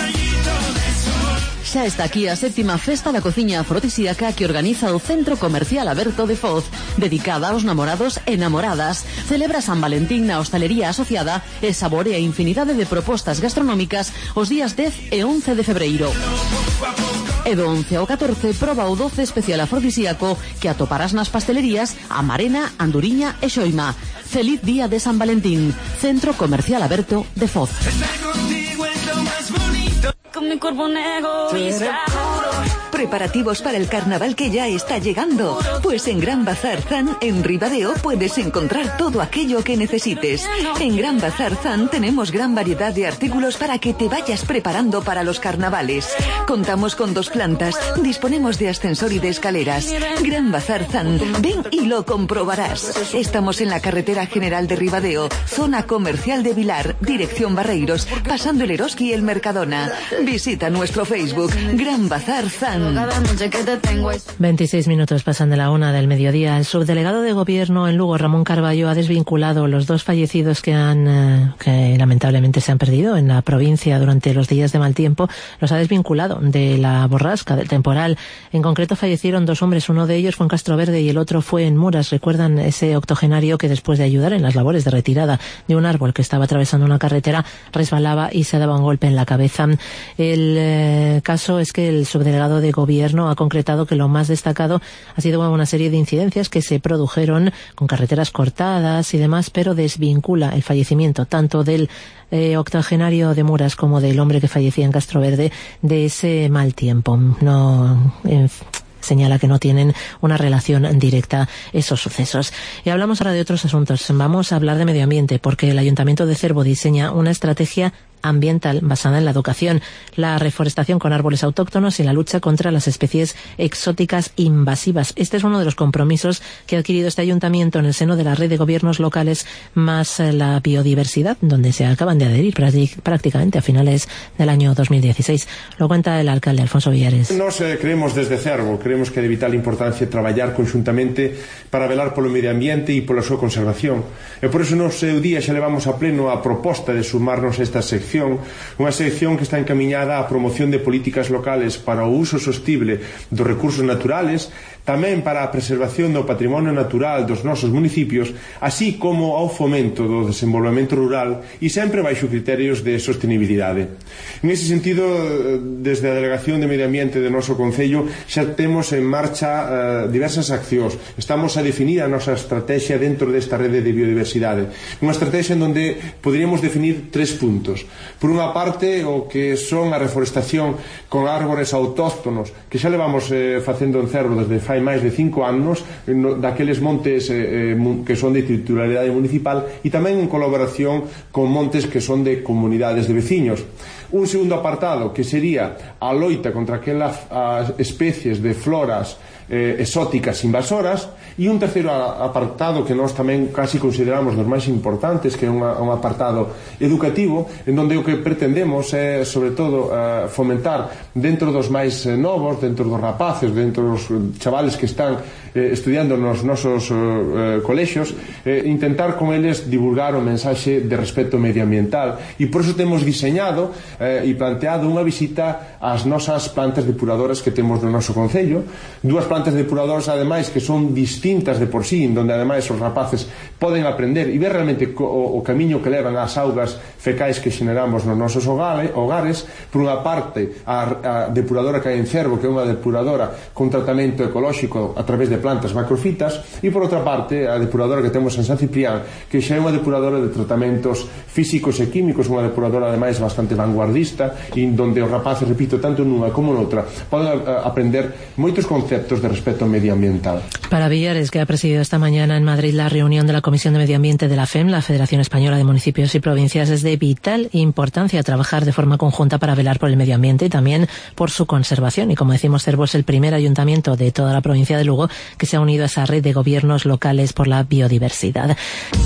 Xa está aquí a 7ª Festa da Cociña Afrodisíaca que organiza o Centro Comercial Aberto de Foz, dedicada aos namorados e namoradas. Celebra San Valentín na hostalería asociada e saborea infinidade de propostas gastronómicas os días 10 e 11 de febreiro. E do 11 ao 14 proba o doce especial afrodisíaco que atoparás nas pastelerías Amarena, Anduriña e Xoima. Feliz día de San Valentín. Centro Comercial Aberto de Foz. Con mi cuerpo un egoísta. Preparativos para el carnaval que ya está llegando. Pues en Gran Bazar Zan, en Ribadeo, puedes encontrar todo aquello que necesites. En Gran Bazar Zan tenemos gran variedad de artículos para que te vayas preparando para los carnavales. Contamos con 2 plantas, disponemos de ascensor y de escaleras. Gran Bazar Zan, ven y lo comprobarás. Estamos en la carretera general de Ribadeo, zona comercial de Vilar, dirección Barreiros, pasando el Eroski y el Mercadona. Visita nuestro Facebook, Gran Bazar Zan. 26 minutos pasan de la 1 del mediodía. El subdelegado de Gobierno en Lugo, Ramón Carballo, ha desvinculado los 2 fallecidos que lamentablemente se han perdido en la provincia durante los días de mal tiempo. Los ha desvinculado de la borrasca, del temporal. En concreto fallecieron 2 hombres. Uno de ellos fue en Castroverde y el otro fue en Muras. ¿Recuerdan ese octogenario que después de ayudar en las labores de retirada de un árbol que estaba atravesando una carretera resbalaba y se daba un golpe en la cabeza? El caso es que el subdelegado de Gobierno ha concretado que lo más destacado ha sido una serie de incidencias que se produjeron con carreteras cortadas y demás, pero desvincula el fallecimiento tanto del octogenario de Muras como del hombre que fallecía en Castroverde de ese mal tiempo. Señala que no tienen una relación directa esos sucesos. Y hablamos ahora de otros asuntos. Vamos a hablar de medio ambiente, porque el Ayuntamiento de Cervo diseña una estrategia ambiental basada en la educación, la reforestación con árboles autóctonos y la lucha contra las especies exóticas invasivas. Este es uno de los compromisos que ha adquirido este ayuntamiento en el seno de la red de gobiernos locales más la biodiversidad, donde se acaban de adherir prácticamente a finales del año 2016. Lo cuenta el alcalde Alfonso Villares. Nos creemos desde Cervo, creemos que é de vital importancia traballar conxuntamente para velar polo medio ambiente e pola súa conservación. E por iso no seu día xa levamos a pleno a proposta de sumarnos a esta sección, unha sección que está encaminhada á promoción de políticas locales para o uso sostible dos recursos naturales, tamén para a preservación do patrimonio natural dos nosos municipios, así como ao fomento do desenvolvemento rural e sempre baixo criterios de sostenibilidade. En ese sentido, desde a Delegación de Medio Ambiente do noso Concello xa temos en marcha diversas accións. Estamos a definir a nosa estrategia dentro desta rede de biodiversidade. Unha estrategia en donde poderíamos definir 3 puntos. Por unha parte, o que son a reforestación con árbores autóctonos, que xa levamos facendo en Cervo desde fai máis de 5 anos, daqueles montes que son de titularidade municipal e tamén en colaboración con montes que son de comunidades de veciños. Un segundo apartado, que sería a loita contra aquelas especies de floras exóticas invasoras, e un terceiro apartado que nós tamén casi consideramos dos máis importantes, que é un apartado educativo, en donde o que pretendemos é, sobre todo, fomentar dentro dos máis novos, dentro dos rapaces, dentro dos chavales que están estudiando nos nosos colexios, intentar con eles divulgar o mensaxe de respeto medioambiental, e por iso temos diseñado e planteado unha visita ás nosas plantas depuradoras que temos no noso concello, 2 plantas depuradoras ademais que son distintas de por sí, donde ademais os rapaces poden aprender e ver realmente o camiño que levan as augas fecais que xeneramos nos nosos hogares. Por unha parte, a depuradora que hai en Cervo, que é unha depuradora con tratamento ecolóxico a través de plantas macrofitas, e por outra parte a depuradora que temos en San Ciprián, que xa é unha depuradora de tratamentos físicos e químicos, unha depuradora ademais bastante vanguardista, e donde os rapaces, repito, tanto nunha como noutra poden aprender moitos conceptos de respeto medioambiental. Para Villares, que ha presidido esta mañana en Madrid la reunión de la Comisión de Medio Ambiente de la FEM, la Federación Española de Municipios y Provincias, es de vital importancia trabajar de forma conjunta para velar por el medio ambiente y también por su conservación. Y como decimos, Cervo es el primer ayuntamiento de toda la provincia de Lugo que se ha unido a esa red de gobiernos locales por la biodiversidad.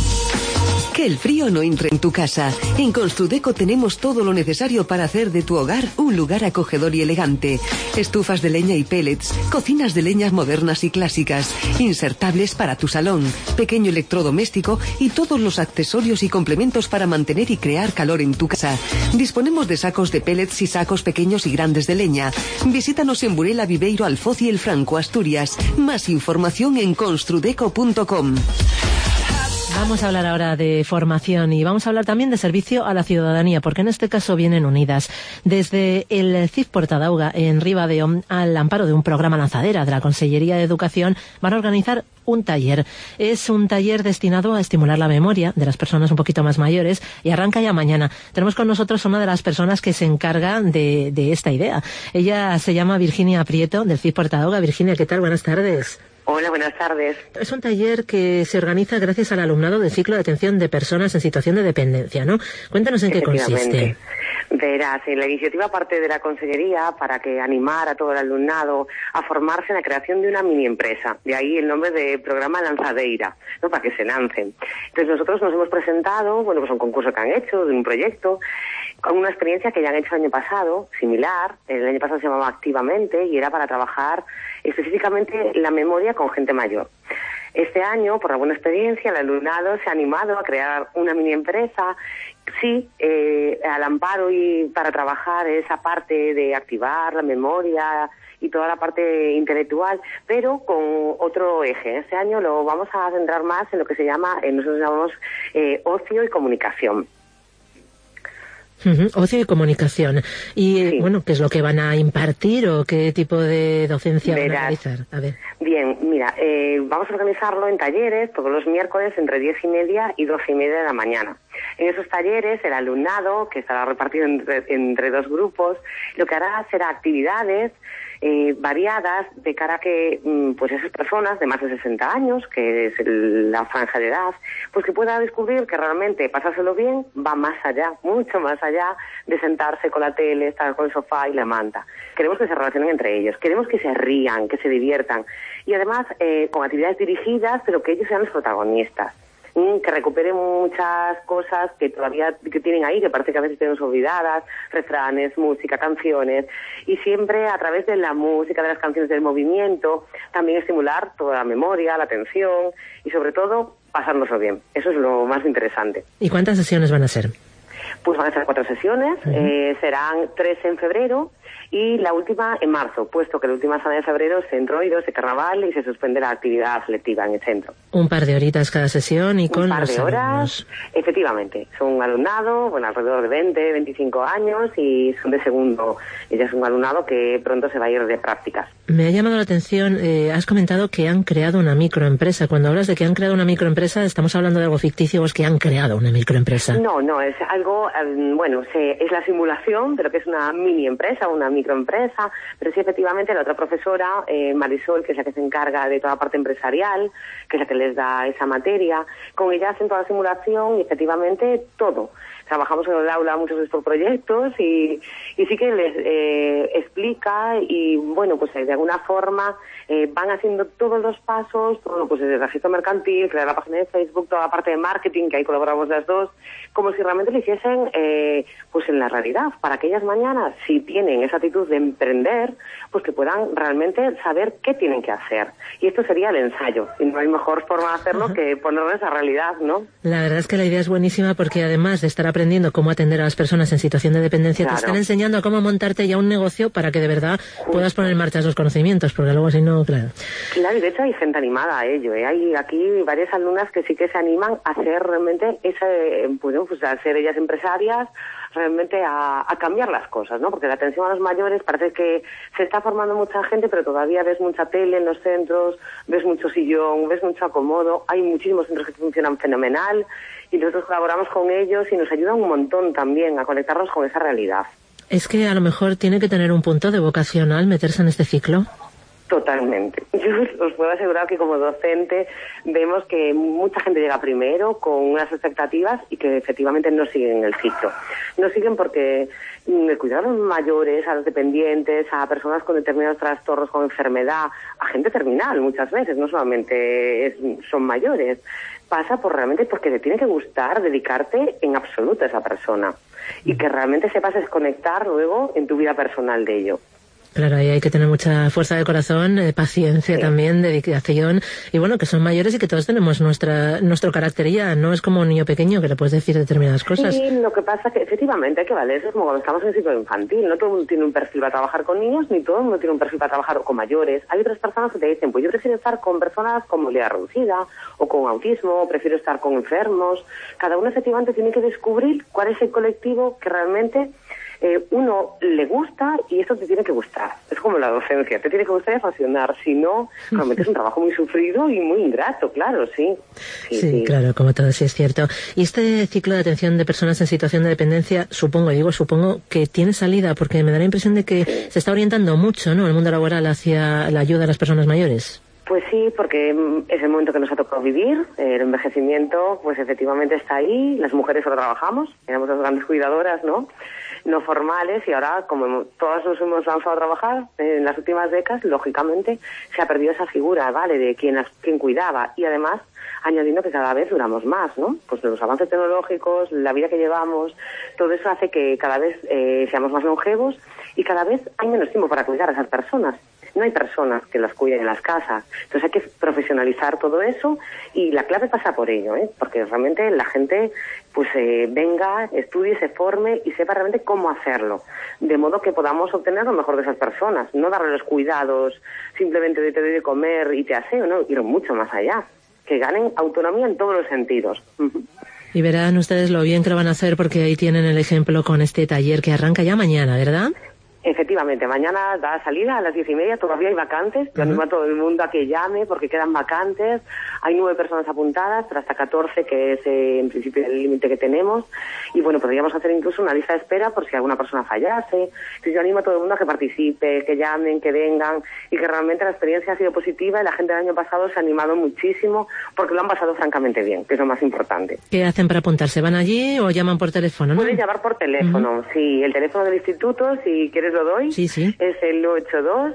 Que el frío no entre en tu casa. En Construdeco tenemos todo lo necesario para hacer de tu hogar un lugar acogedor y elegante. Estufas de leña y pellets, cocinas de leñas modernas y clásicas, insertables para tu salón, pequeño electrodoméstico y todos los accesorios y complementos para mantener y crear calor en tu casa. Disponemos de sacos de pellets y sacos pequeños y grandes de leña. Visítanos en Burela, Viveiro, Alfoz y El Franco, Asturias. Más información en construdeco.com. Vamos a hablar ahora de formación y vamos a hablar también de servicio a la ciudadanía, porque en este caso vienen unidas. Desde el CIF Portadauga, en Ribadeo, al amparo de un programa lanzadera de la Consellería de Educación, van a organizar un taller. Es un taller destinado a estimular la memoria de las personas un poquito más mayores y arranca ya mañana. Tenemos con nosotros una de las personas que se encargan de esta idea. Ella se llama Virginia Prieto, del CIF Portadauga. Virginia, ¿qué tal? Buenas tardes. Hola, buenas tardes. Es un taller que se organiza gracias al alumnado del ciclo de atención de personas en situación de dependencia, ¿no? Cuéntanos en qué consiste. Verás, la iniciativa parte de la Consellería para que animar a todo el alumnado a formarse en la creación de una mini empresa. De ahí el nombre de programa Lanzadeira, ¿no? Para que se lancen. Entonces nosotros nos hemos presentado, pues un concurso que han hecho, de un proyecto, con una experiencia que ya han hecho el año pasado, similar. El año pasado se llamaba Activamente y era para trabajar específicamente la memoria con gente mayor. Este año, por la buena experiencia, el alumnado se ha animado a crear una mini empresa, sí, al amparo y para trabajar esa parte de activar la memoria y toda la parte intelectual, pero con otro eje. Este año lo vamos a centrar más en lo que se llama, nosotros llamamos ocio y comunicación. Ocio y comunicación. Y sí. Bueno, ¿qué es lo que van a impartir o qué tipo de docencia van a realizar? A ver. Bien, mira, vamos a organizarlo en talleres todos los miércoles entre 10:30 y 12:30 de la mañana. En esos talleres el alumnado, que estará repartido entre dos grupos, lo que hará será actividades variadas de cara a que pues esas personas de más de 60 años, que es la franja de edad, pues que pueda descubrir que realmente pasárselo bien va más allá, mucho más allá de sentarse con la tele, estar con el sofá y la manta. Queremos que se relacionen entre ellos, queremos que se rían, que se diviertan y además con actividades dirigidas, pero que ellos sean los protagonistas. Que recuperen muchas cosas que todavía que tienen ahí, que parece que a veces tenemos olvidadas, refranes, música, canciones, y siempre a través de la música, de las canciones, del movimiento, también estimular toda la memoria, la atención y sobre todo pasárnoslo bien. Eso es lo más interesante. ¿Y cuántas sesiones van a ser? Pues van a ser 4 sesiones, serán 3 en febrero y la última en marzo, puesto que la última semana de febrero es Centro Oídos de Carnaval y se suspende la actividad selectiva en el centro. Un par de horitas cada sesión y con un par de horas, alumnos. Efectivamente. Son un alumnado, alrededor de 20, 25 años y son de segundo. Ella es un alumnado que pronto se va a ir de prácticas. Me ha llamado la atención, has comentado que han creado una microempresa. Cuando hablas de que han creado una microempresa, ¿estamos hablando de algo ficticio o es que han creado una microempresa? No, es algo, es la simulación de lo que es una mini empresa, una microempresa, pero sí, efectivamente, la otra profesora, Marisol, que es la que se encarga de toda la parte empresarial, que es la que les da esa materia, con ella hacen toda la simulación y efectivamente todo. Trabajamos en el aula muchos de estos proyectos y sí que les explica y, pues de alguna forma van haciendo todos los pasos, todo, pues desde el registro mercantil, crear la página de Facebook, toda la parte de marketing, que ahí colaboramos las dos, como si realmente lo hiciesen pues en la realidad, para que ellas mañana, si tienen esa actitud de emprender, pues que puedan realmente saber qué tienen que hacer. Y esto sería el ensayo, y no hay mejor forma de hacerlo que ponerlo en esa realidad, ¿no? La verdad es que la idea es buenísima porque además de estar aprendiendo cómo atender a las personas en situación de dependencia, claro, te están enseñando a cómo montarte ya un negocio para que de verdad puedas poner en marcha esos conocimientos, porque luego si no, claro. Claro, y de hecho hay gente animada a ello, Hay aquí varias alumnas que sí que se animan a hacer realmente pues a ser ellas empresarias, realmente a cambiar las cosas, ¿no? Porque la atención a los mayores parece que se está formando mucha gente, pero todavía ves mucha tele en los centros, ves mucho sillón, ves mucho acomodo, hay muchísimos centros que funcionan fenomenal y nosotros colaboramos con ellos y nos ayudan un montón también a conectarnos con esa realidad. Es que a lo mejor tiene que tener un punto de vocacional meterse en este ciclo. Totalmente. Yo os puedo asegurar que como docente vemos que mucha gente llega primero con unas expectativas y que efectivamente no siguen el ciclo. No siguen porque el cuidado a los mayores, a los dependientes, a personas con determinados trastornos, con enfermedad, a gente terminal muchas veces, no solamente son mayores, pasa por realmente porque te tiene que gustar dedicarte en absoluto a esa persona y que realmente sepas desconectar luego en tu vida personal de ello. Claro, ahí hay que tener mucha fuerza de corazón, paciencia también, dedicación, y bueno, que son mayores y que todos tenemos nuestro carácter ya, no es como un niño pequeño que le puedes decir determinadas cosas. Sí, lo que pasa es que efectivamente hay que valer, eso es como cuando estamos en ciclo infantil, no todo el mundo tiene un perfil para trabajar con niños, ni todo el mundo tiene un perfil para trabajar con mayores. Hay otras personas que te dicen, pues yo prefiero estar con personas con movilidad reducida, o con autismo, o prefiero estar con enfermos. Cada uno efectivamente tiene que descubrir cuál es el colectivo que realmente uno le gusta, y eso te tiene que gustar. Es como la docencia, te tiene que gustar y apasionar, si no, realmente es un trabajo muy sufrido y muy ingrato, claro, sí. Sí, claro, como todo, sí es cierto. Y este ciclo de atención de personas en situación de dependencia, supongo que tiene salida, porque me da la impresión de que se está orientando mucho, ¿no?, el mundo laboral hacia la ayuda a las personas mayores. Pues sí, porque es el momento que nos ha tocado vivir, el envejecimiento pues efectivamente está ahí, las mujeres solo trabajamos, éramos las grandes cuidadoras, ¿no?, no formales, y ahora como todas nos hemos lanzado a trabajar en las últimas décadas, lógicamente se ha perdido esa figura, ¿vale?, de quien cuidaba, y además añadiendo que cada vez duramos más, ¿no? Pues los avances tecnológicos, la vida que llevamos, todo eso hace que cada vez seamos más longevos y cada vez hay menos tiempo para cuidar a esas personas. No hay personas que las cuiden en las casas. Entonces hay que profesionalizar todo eso, y la clave pasa por ello, porque realmente la gente pues venga, estudie, se forme y sepa realmente cómo hacerlo, de modo que podamos obtener lo mejor de esas personas, no darle los cuidados simplemente de te doy de comer y te aseo, no, ir mucho más allá, que ganen autonomía en todos los sentidos. Y verán ustedes lo bien que lo van a hacer, porque ahí tienen el ejemplo con este taller que arranca ya mañana, ¿verdad? Efectivamente, mañana da salida a las 10:30, todavía hay vacantes, yo animo a todo el mundo a que llame porque quedan vacantes, hay 9 personas apuntadas, pero hasta 14, que es en principio el límite que tenemos, y bueno, podríamos hacer incluso una lista de espera por si alguna persona fallase. Entonces yo animo a todo el mundo a que participe, que llamen, que vengan, y que realmente la experiencia ha sido positiva, y la gente del año pasado se ha animado muchísimo porque lo han pasado francamente bien, que es lo más importante. ¿Qué hacen para apuntarse? ¿Van allí o llaman por teléfono, no? Puedes llamar por teléfono, sí, el teléfono del instituto, si quieres lo doy, sí. Es el 82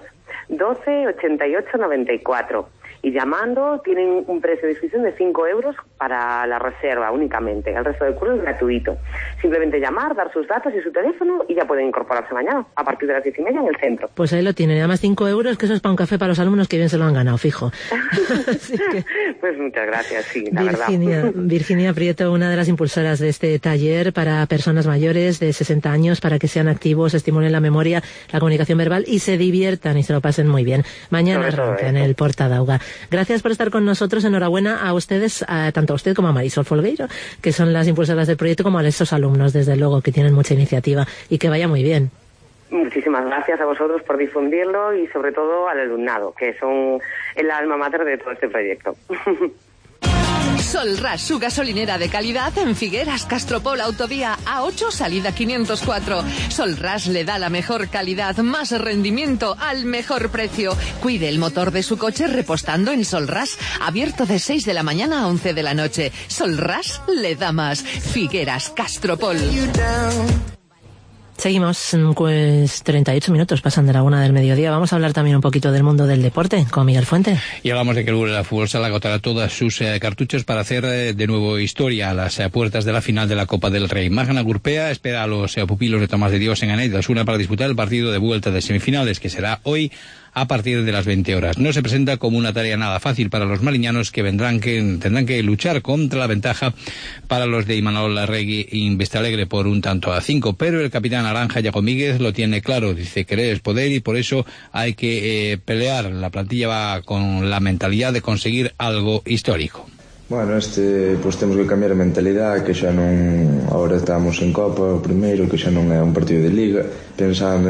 12 88 94. Y llamando tienen un precio de inscripción de 5 euros para la reserva únicamente. El resto del curso es gratuito. Simplemente llamar, dar sus datos y su teléfono y ya pueden incorporarse mañana a partir de las 10:30 en el centro. Pues ahí lo tienen. Además 5 euros, que eso es para un café para los alumnos, que bien se lo han ganado, fijo. Pues muchas gracias, sí, la verdad. Virginia Prieto, una de las impulsoras de este taller para personas mayores de 60 años, para que sean activos, estimulen la memoria, la comunicación verbal y se diviertan y se lo pasen muy bien. Mañana arranca en el Porta d'Auga. Gracias por estar con nosotros. Enhorabuena a ustedes, tanto a usted como a Marisol Folgueiro, que son las impulsoras del proyecto, como a esos alumnos, desde luego, que tienen mucha iniciativa, y que vaya muy bien. Muchísimas gracias a vosotros por difundirlo, y sobre todo al alumnado, que son el alma mater de todo este proyecto. Solras, su gasolinera de calidad en Figueras, Castropol, autovía A8, salida 504. Solras le da la mejor calidad, más rendimiento al mejor precio. Cuide el motor de su coche repostando en Solras, abierto de 6 de la mañana a 11 de la noche. Solras le da más. Figueras, Castropol. Seguimos, pues 38 minutos pasan de la 1 del mediodía. Vamos a hablar también un poquito del mundo del deporte con Miguel Fuente. Y hablamos de que el Burela Fútbol Sala agotará todas sus cartuchos para hacer de nuevo historia a las puertas de la final de la Copa del Rey. Magna Gurpea espera a los pupilos de Tomás de Dios en Anell de Osuna para disputar el partido de vuelta de semifinales, que será hoy a partir de las 20 horas. No se presenta como una tarea nada fácil para los maliñanos, que tendrán que luchar contra la ventaja para los de Imanol Larregui y Investalegre por 1-5, pero el capitán naranja Iago Míguez lo tiene claro, dice querer es poder, y por eso hay que pelear. La plantilla va con la mentalidad de conseguir algo histórico. Bueno, pues temos que cambiar a mentalidade, que xa non, agora estamos en Copa, o primeiro, que xa non é un partido de Liga, pensando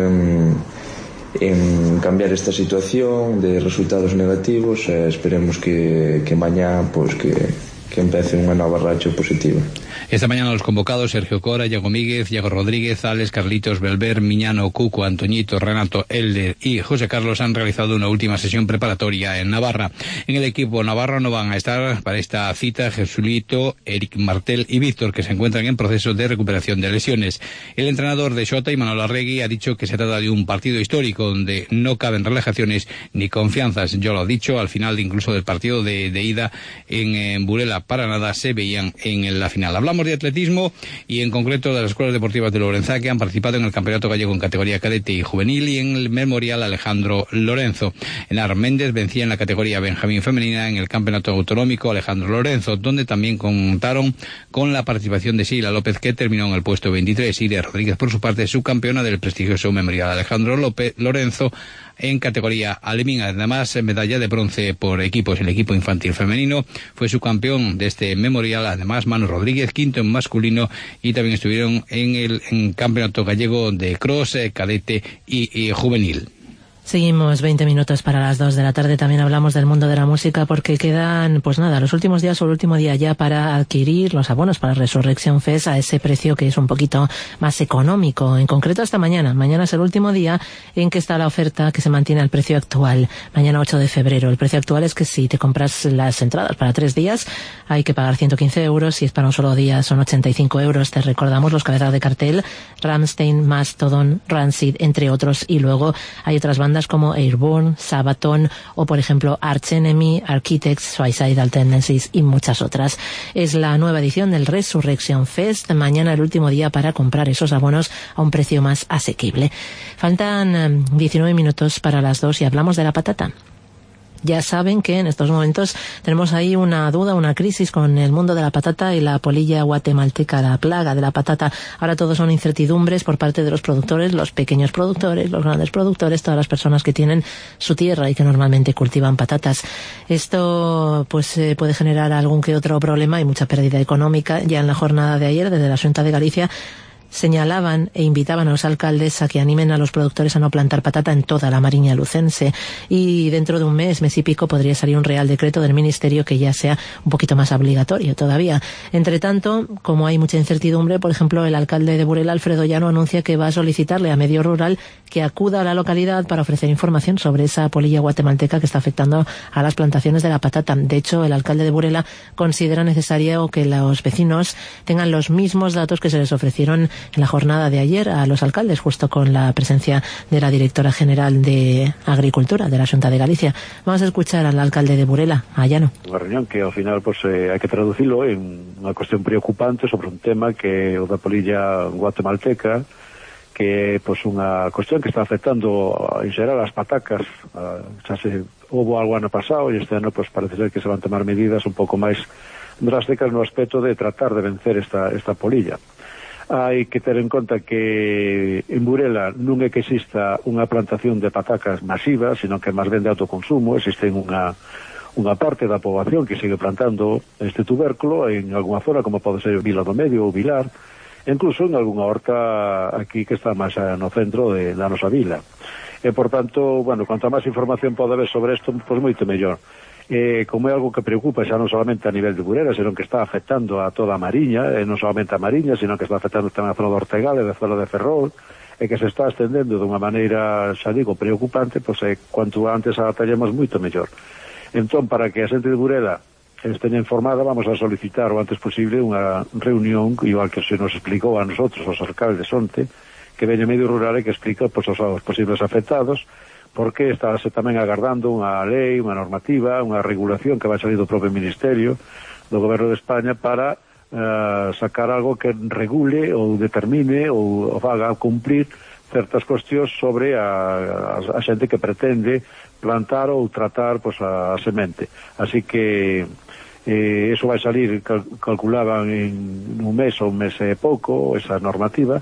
en cambiar esta situación de resultados negativos, esperemos que mañá pues que empece unha nova racha positiva. Esta mañana los convocados: Sergio Cora, Iago Míguez, Iago Rodríguez, Alex, Carlitos, Belver, Miñano, Cuco, Antoñito, Renato, Elder y José Carlos han realizado una última sesión preparatoria en Navarra. En el equipo navarro no van a estar para esta cita Jesulito, Eric Martel y Víctor, que se encuentran en proceso de recuperación de lesiones. El entrenador de Xota, Imanol Arregui, ha dicho que se trata de un partido histórico donde no caben relajaciones ni confianzas. Yo lo he dicho al final incluso del partido de ida en Burela. para nada se veían en la final. Hablamos de atletismo y en concreto de las escuelas deportivas de Lourenzá, que han participado en el Campeonato Gallego en categoría cadete y juvenil, y en el Memorial Alejandro Lorenzo. Enar Méndez vencía en la categoría Benjamín femenina en el Campeonato Autonómico Alejandro Lorenzo, donde también contaron con la participación de Sheila López, que terminó en el puesto 23. Iria Rodríguez, por su parte, subcampeona del prestigioso Memorial Alejandro Lorenzo en categoría alevín. Además, medalla de bronce por equipos. El equipo infantil femenino fue subcampeón de este memorial. Además, Manu Rodríguez, quinto en masculino, y también estuvieron en el campeonato gallego de cross, cadete y juvenil. Seguimos 20 minutos para las 2 de la tarde. También hablamos del mundo de la música porque quedan, pues nada, los últimos días o el último día ya para adquirir los abonos para Resurrection Fest a ese precio que es un poquito más económico. En concreto hasta mañana. Mañana es el último día en que está la oferta, que se mantiene al precio actual. Mañana 8 de febrero. El precio actual es que si te compras las entradas para 3 días hay que pagar 115 euros. Si es para un solo día son 85 euros. Te recordamos los cabezas de cartel: Rammstein, Mastodon, Rancid, entre otros. Y luego hay otras bandas como Airborne, Sabaton o, por ejemplo, Arch Enemy, Architects, Suicidal Tendencies y muchas otras. Es la nueva edición del Resurrection Fest. Mañana el último día para comprar esos abonos a un precio más asequible. Faltan 19 minutos para las 2 y hablamos de la patata. Ya saben que en estos momentos tenemos ahí una duda, una crisis con el mundo de la patata y la polilla guatemalteca, la plaga de la patata. Ahora todo son incertidumbres por parte de los productores, los pequeños productores, los grandes productores, todas las personas que tienen su tierra y que normalmente cultivan patatas. Esto pues puede generar algún que otro problema y mucha pérdida económica. Ya en la jornada de ayer, desde la Xunta de Galicia, señalaban e invitaban a los alcaldes a que animen a los productores a no plantar patata en toda la Mariña lucense, y dentro de un mes y pico podría salir un real decreto del Ministerio que ya sea un poquito más obligatorio todavía. Entre tanto, como hay mucha incertidumbre, por ejemplo, el alcalde de Burela, Alfredo Llano, anuncia que va a solicitarle a Medio Rural que acuda a la localidad para ofrecer información sobre esa polilla guatemalteca que está afectando a las plantaciones de la patata. De hecho, el alcalde de Burela considera necesario que los vecinos tengan los mismos datos que se les ofrecieron en la jornada de ayer a los alcaldes, justo con la presencia de la directora general de Agricultura de la Xunta de Galicia. Vamos a escuchar al alcalde de Burela, a Llano. Unha reunión que ao final hai que traducilo en unha cuestión preocupante sobre un tema que é o da polilla guatemalteca, que é unha cuestión que está afectando en xeral as patacas. Xa se houve algo ano pasado e este ano parece ser que se van tomar medidas un pouco máis drásticas no aspecto de tratar de vencer esta polilla. Hai que ter en conta que en Burela non é que exista unha plantación de patacas masiva, sino que máis ben de autoconsumo. Existe unha parte da poboación que sigue plantando este tubérculo en algunha zona, como pode ser Vila do Medio ou Vilar, e incluso en algunha horta aquí que está máis no centro da nosa vila. E, por tanto, cuanta máis información pode haber sobre isto, pois moito mellor. Como é algo que preocupa xa non solamente a nivel de Burela, senón que está afectando a toda a Mariña, e non solamente a Mariña, senón que está afectando tamén a zona de Ortegal e a zona de Ferrol, e que se está estendendo dunha maneira, xa digo, preocupante, pois cuanto antes a tallemos moito mellor. Entón, para que a xente de Burela esteña informada, vamos a solicitar o antes posible unha reunión, igual que se nos explicou a nosotros, os alcaldes onte, que veña Medio Rural e que explica aos posibles afectados porque estáse tamén agardando unha lei, unha normativa, unha regulación que vai salir do propio Ministerio do Goberno de España para sacar algo que regule ou determine ou faga cumprir certas cuestións sobre a xente que pretende plantar ou tratar a semente. Así que eso vai salir, calculaban en un mes ou un mes e pouco, esa normativa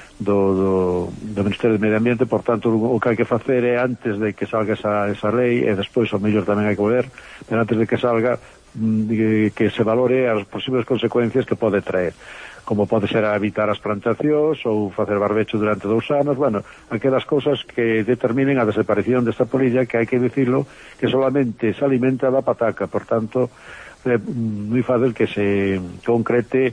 do Ministerio de Medio Ambiente. Por tanto, o que hai que facer é, antes de que salga esa lei, e despois o mellor tamén hai que ver, pero antes de que salga, que se valore as posibles consecuencias que pode traer, como pode ser a evitar as plantacións ou facer barbecho durante 2 anos, aquelas cousas que determinen a desaparición desta polilla, que hai que dicirlo, que solamente se alimenta da pataca. Por tanto, é moi fácil que se concrete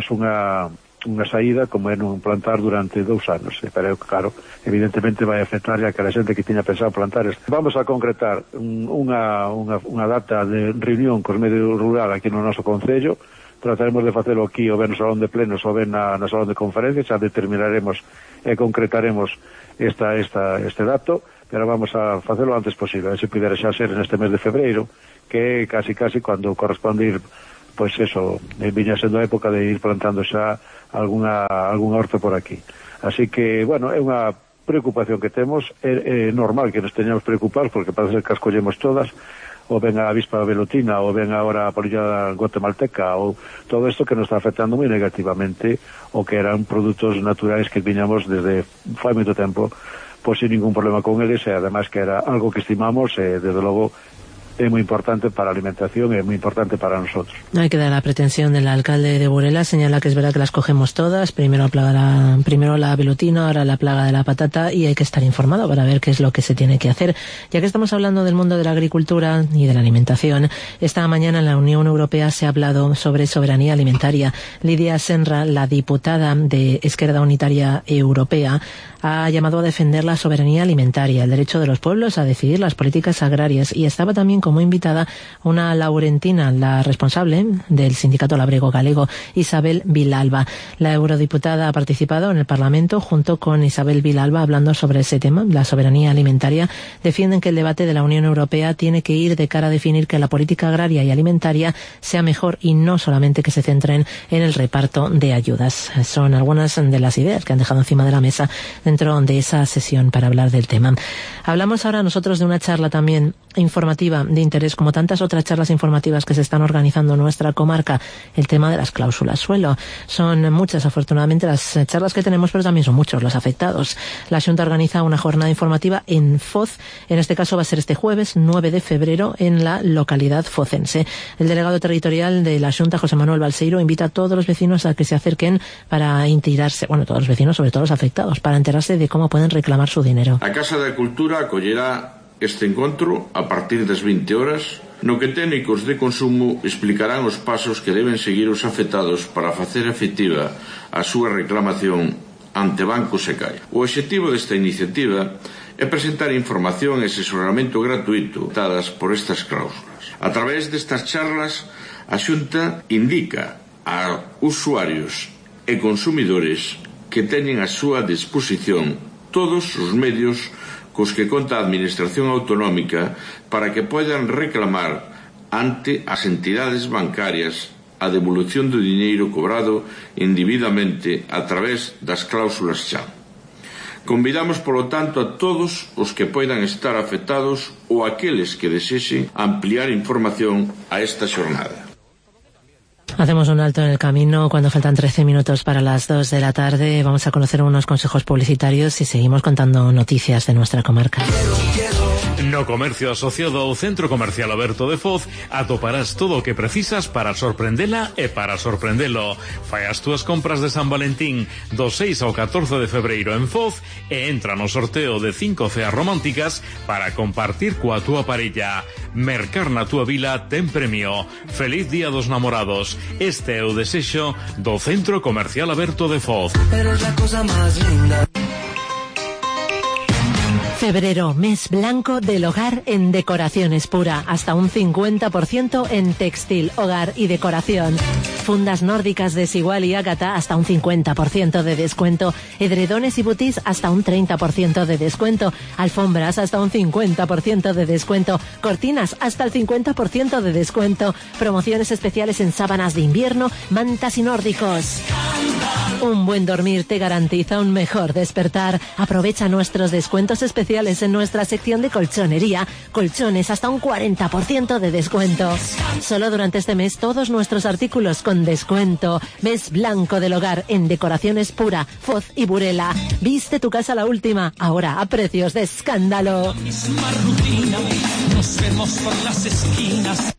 unha saída como é non plantar durante 2 anos, pero claro, evidentemente vai afectar a aquela xente que tiña pensado plantar isto. Vamos a concretar unha data de reunión cos Medio Rural aquí no noso concello. Trataremos de facelo aquí ou ben no salón de plenos ou ben na salón de conferencias. Xa determinaremos e concretaremos este dato, pero vamos a facelo antes posible, se pudera xa ser neste mes de febreiro, que é casi cando corresponde ir pois eso, viña sendo a época de ir plantando xa algún horto por aquí. Así que, bueno, é unha preocupación que temos, é normal que nos teñamos preocupados, porque parece que as collemos todas, ou ben a avispa velutina, ou ben agora a polilla guatemalteca, ou todo isto que nos está afectando moi negativamente o que eran produtos naturais que viñamos desde fai moito tempo, pois sin ningún problema con eles, e ademais que era algo que estimamos, e desde logo é moi importante para a alimentación, é moi importante para nosotros. No hay que dar la pretensión del alcalde de Burela, señala que es verdad que las cogemos todas, primero la velutina, ahora la plaga de la patata, y hay que estar informado para ver qué es lo que se tiene que hacer. Ya que estamos hablando del mundo de la agricultura y de la alimentación, esta mañana en la Unión Europea se ha hablado sobre soberanía alimentaria. Lidia Senra, la diputada de Esquerda Unitaria Europea, ha llamado a defender la soberanía alimentaria, el derecho de los pueblos a decidir las políticas agrarias, y estaba también como invitada una laurentina, la responsable del sindicato labrego galego, Isabel Vilalba. La eurodiputada ha participado en el Parlamento junto con Isabel Vilalba hablando sobre ese tema, la soberanía alimentaria. Defienden que el debate de la Unión Europea tiene que ir de cara a definir que la política agraria y alimentaria sea mejor y no solamente que se centren en el reparto de ayudas. Son algunas de las ideas que han dejado encima de la mesa dentro de esa sesión para hablar del tema. Hablamos ahora nosotros de una charla también informativa de interés, como tantas otras charlas informativas que se están organizando en nuestra comarca, el tema de las cláusulas suelo. Son muchas, afortunadamente, las charlas que tenemos, pero también son muchos los afectados. La Xunta organiza una jornada informativa en Foz, en este caso va a ser este jueves 9 de febrero en la localidad focense. El delegado territorial de la Xunta, José Manuel Balseiro, invita a todos los vecinos a que se acerquen para enterarse, bueno, todos los vecinos, sobre todo los afectados, para enterarse de cómo pueden reclamar su dinero. A Casa da Cultura acollerá este encontro a partir das 20 horas, no que técnicos de consumo explicarán os pasos que deben seguir os afectados para facer efectiva a súa reclamación ante Banco Secai. O obxectivo desta iniciativa é presentar información e asesoramento gratuito dadas por estas cláusulas. A través destas charlas, a Xunta indica a usuarios e consumidores que teñen a súa disposición todos os medios cos que conta a Administración Autonómica para que poidan reclamar ante as entidades bancarias a devolución do diñeiro cobrado indebidamente a través das cláusulas CHAM. Convidamos, polo tanto, a todos os que poidan estar afectados ou aqueles que desexen ampliar información a esta xornada. Hacemos un alto en el camino cuando faltan 13 minutos para las 2 de la tarde. Vamos a conocer unos consejos publicitarios y seguimos contando noticias de nuestra comarca. No comercio asociado ao Centro Comercial Aberto de Foz atoparás todo o que precisas para sorprendela e para sorprendelo. Fai as túas compras de San Valentín do 6 ao 14 de febreiro en Foz e entra no sorteo de 5 ceas románticas para compartir coa túa parella. Mercar na túa vila ten premio. Feliz Día dos Namorados. Este é o desexo do Centro Comercial Aberto de Foz. Eres la cosa más linda. Febrero, mes blanco del hogar en Decoraciones Pura. Hasta un 50% en textil, hogar y decoración. Fundas nórdicas Desigual y Ágata hasta un 50% de descuento. Edredones y butís hasta un 30% de descuento. Alfombras hasta un 50% de descuento. Cortinas hasta el 50% de descuento. Promociones especiales en sábanas de invierno, mantas y nórdicos. Un buen dormir te garantiza un mejor despertar. Aprovecha nuestros descuentos especiales en nuestra sección de colchonería. Colchones hasta un 40% de descuento. Solo durante este mes todos nuestros artículos con descuento. Mes blanco del hogar en Decoraciones Pura, Foz y Burela. Viste tu casa la última, ahora a precios de escándalo. Nos vemos por las esquinas.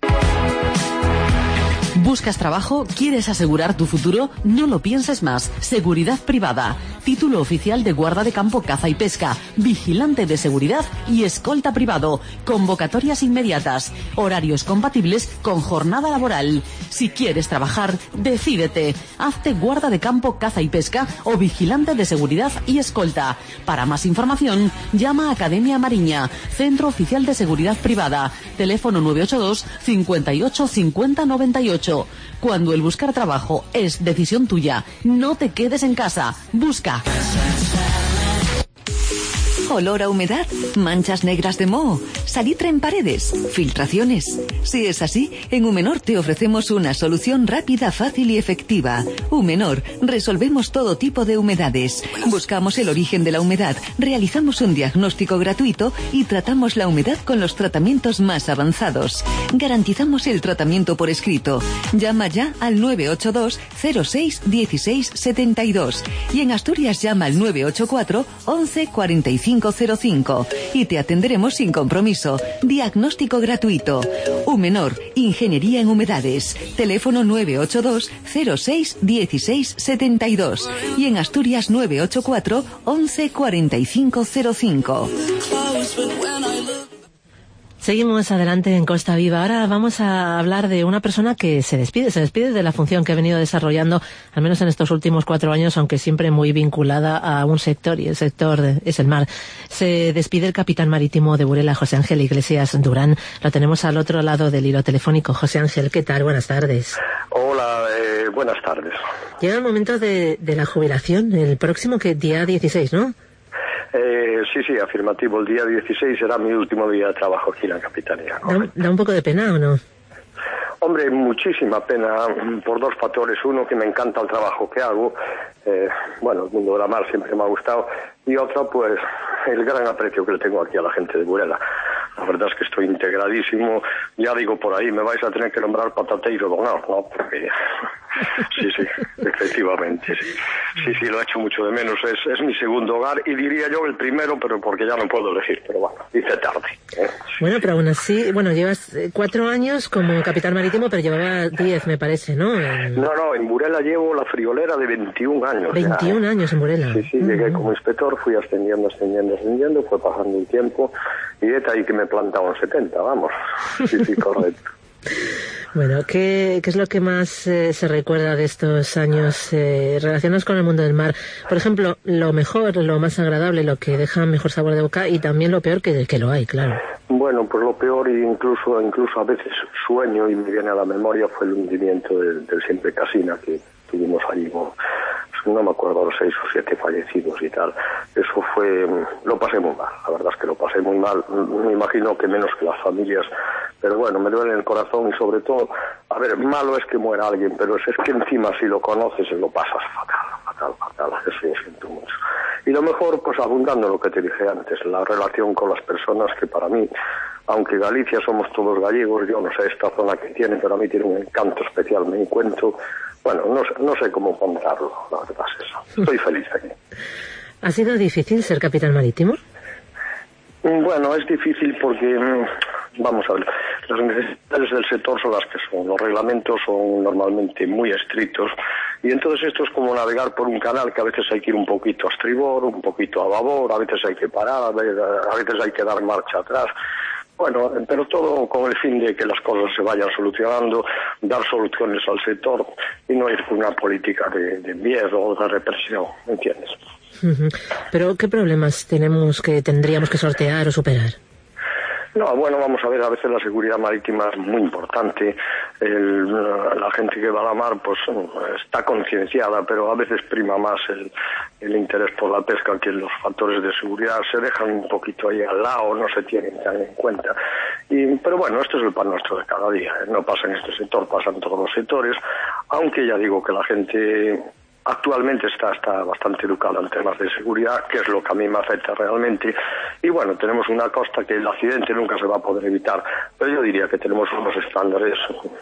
¿Buscas trabajo? ¿Quieres asegurar tu futuro? No lo pienses más. Seguridad privada. Título oficial de guarda de campo, caza y pesca. Vigilante de seguridad y escolta privado. Convocatorias inmediatas. Horarios compatibles con jornada laboral. Si quieres trabajar, decídete. Hazte guarda de campo, caza y pesca o vigilante de seguridad y escolta. Para más información, llama a Academia Mariña. Centro Oficial de Seguridad Privada. Teléfono 982 58 50 98. Cuando el buscar trabajo es decisión tuya, no te quedes en casa. Busca. ¿Olor a humedad? ¿Manchas negras de moho? ¿Salitre en paredes? ¿Filtraciones? Si es así, en Humenor te ofrecemos una solución rápida, fácil y efectiva. Humenor, resolvemos todo tipo de humedades. Buscamos el origen de la humedad, realizamos un diagnóstico gratuito y tratamos la humedad con los tratamientos más avanzados. Garantizamos el tratamiento por escrito. Llama ya al 982 06 16 72 y en Asturias llama al 984 11 45 05 y te atenderemos sin compromiso. Diagnóstico gratuito. Humenor, Ingeniería en Humedades. Teléfono 982 06 16 72 y en Asturias 984 11 45 05. Seguimos adelante en Costa Viva. Ahora vamos a hablar de una persona que se despide de la función que ha venido desarrollando, al menos en estos últimos 4 años, aunque siempre muy vinculada a un sector, y el sector es el mar. Se despide el capitán marítimo de Burela, José Ángel Iglesias Durán. Lo tenemos al otro lado del hilo telefónico. José Ángel, ¿qué tal? Buenas tardes. Hola, buenas tardes. Llega el momento de la jubilación, el próximo día 16, ¿no? Sí, afirmativo. El día 16 será mi último día de trabajo aquí en la Capitanía. ¿Da un poco de pena o no? Hombre, muchísima pena por 2 factores. Uno, que me encanta el trabajo que hago. El mundo de la mar siempre me ha gustado. Y otro, pues, el gran aprecio que le tengo aquí a la gente de Burela. La verdad es que estoy integradísimo. Ya digo por ahí, me vais a tener que nombrar patateiro donado, ¿no? Porque... Sí, efectivamente, sí, lo he hecho mucho de menos. Es mi segundo hogar y diría yo el primero, pero porque ya no puedo elegir. Pero bueno, hice tarde. Bueno, pero aún así, llevas 4 años como capitán marítimo, pero llevaba 10, me parece, ¿no? No, en Burela llevo la friolera de 21 años. 21 años en Burela. Sí, llegué como inspector, fui ascendiendo, fue pasando el tiempo y es ahí que me plantaban 70, vamos. Sí, correcto. Bueno, ¿qué es lo que más se recuerda de estos años relacionados con el mundo del mar? Por ejemplo, lo mejor, lo más agradable, lo que deja mejor sabor de boca y también lo peor que lo hay, claro. Bueno, pues lo peor e incluso a veces sueño y me viene a la memoria fue el hundimiento del Siempre Casina que tuvimos allí, no me acuerdo, los 6 o 7 fallecidos y tal. Eso fue, lo pasé muy mal, la verdad es que lo pasé muy mal, me imagino que menos que las familias, pero bueno, me duele en el corazón y sobre todo, a ver, malo es que muera alguien, pero es que encima si lo conoces lo pasas fatal, eso lo siento mucho. Y lo mejor, pues abundando en lo que te dije antes, la relación con las personas que para mí, aunque Galicia somos todos gallegos, yo no sé esta zona que tiene, pero a mí tiene un encanto especial, me encuentro, bueno, no sé cómo contarlo, la verdad es eso. Estoy feliz aquí. ¿Ha sido difícil ser capitán marítimo? Bueno, es difícil porque, vamos a ver, las necesidades del sector son las que son, los reglamentos son normalmente muy estrictos y entonces esto es como navegar por un canal que a veces hay que ir un poquito a estribor, un poquito a babor, a veces hay que parar, a veces hay que dar marcha atrás. Bueno, pero todo con el fin de que las cosas se vayan solucionando, dar soluciones al sector y no ir con una política de miedo o de represión, ¿me entiendes? Pero ¿qué problemas tendríamos que sortear o superar? No, bueno, vamos a ver, a veces la seguridad marítima es muy importante, la gente que va a la mar pues está concienciada, pero a veces prima más el interés por la pesca que los factores de seguridad se dejan un poquito ahí al lado, no se tienen tan en cuenta. Pero bueno, esto es el pan nuestro de cada día, no pasa en este sector, pasa en todos los sectores, aunque ya digo que la gente actualmente está bastante educada en temas de seguridad, que es lo que a mí me afecta realmente. Y bueno, tenemos una costa que el accidente nunca se va a poder evitar, pero yo diría que tenemos unos estándares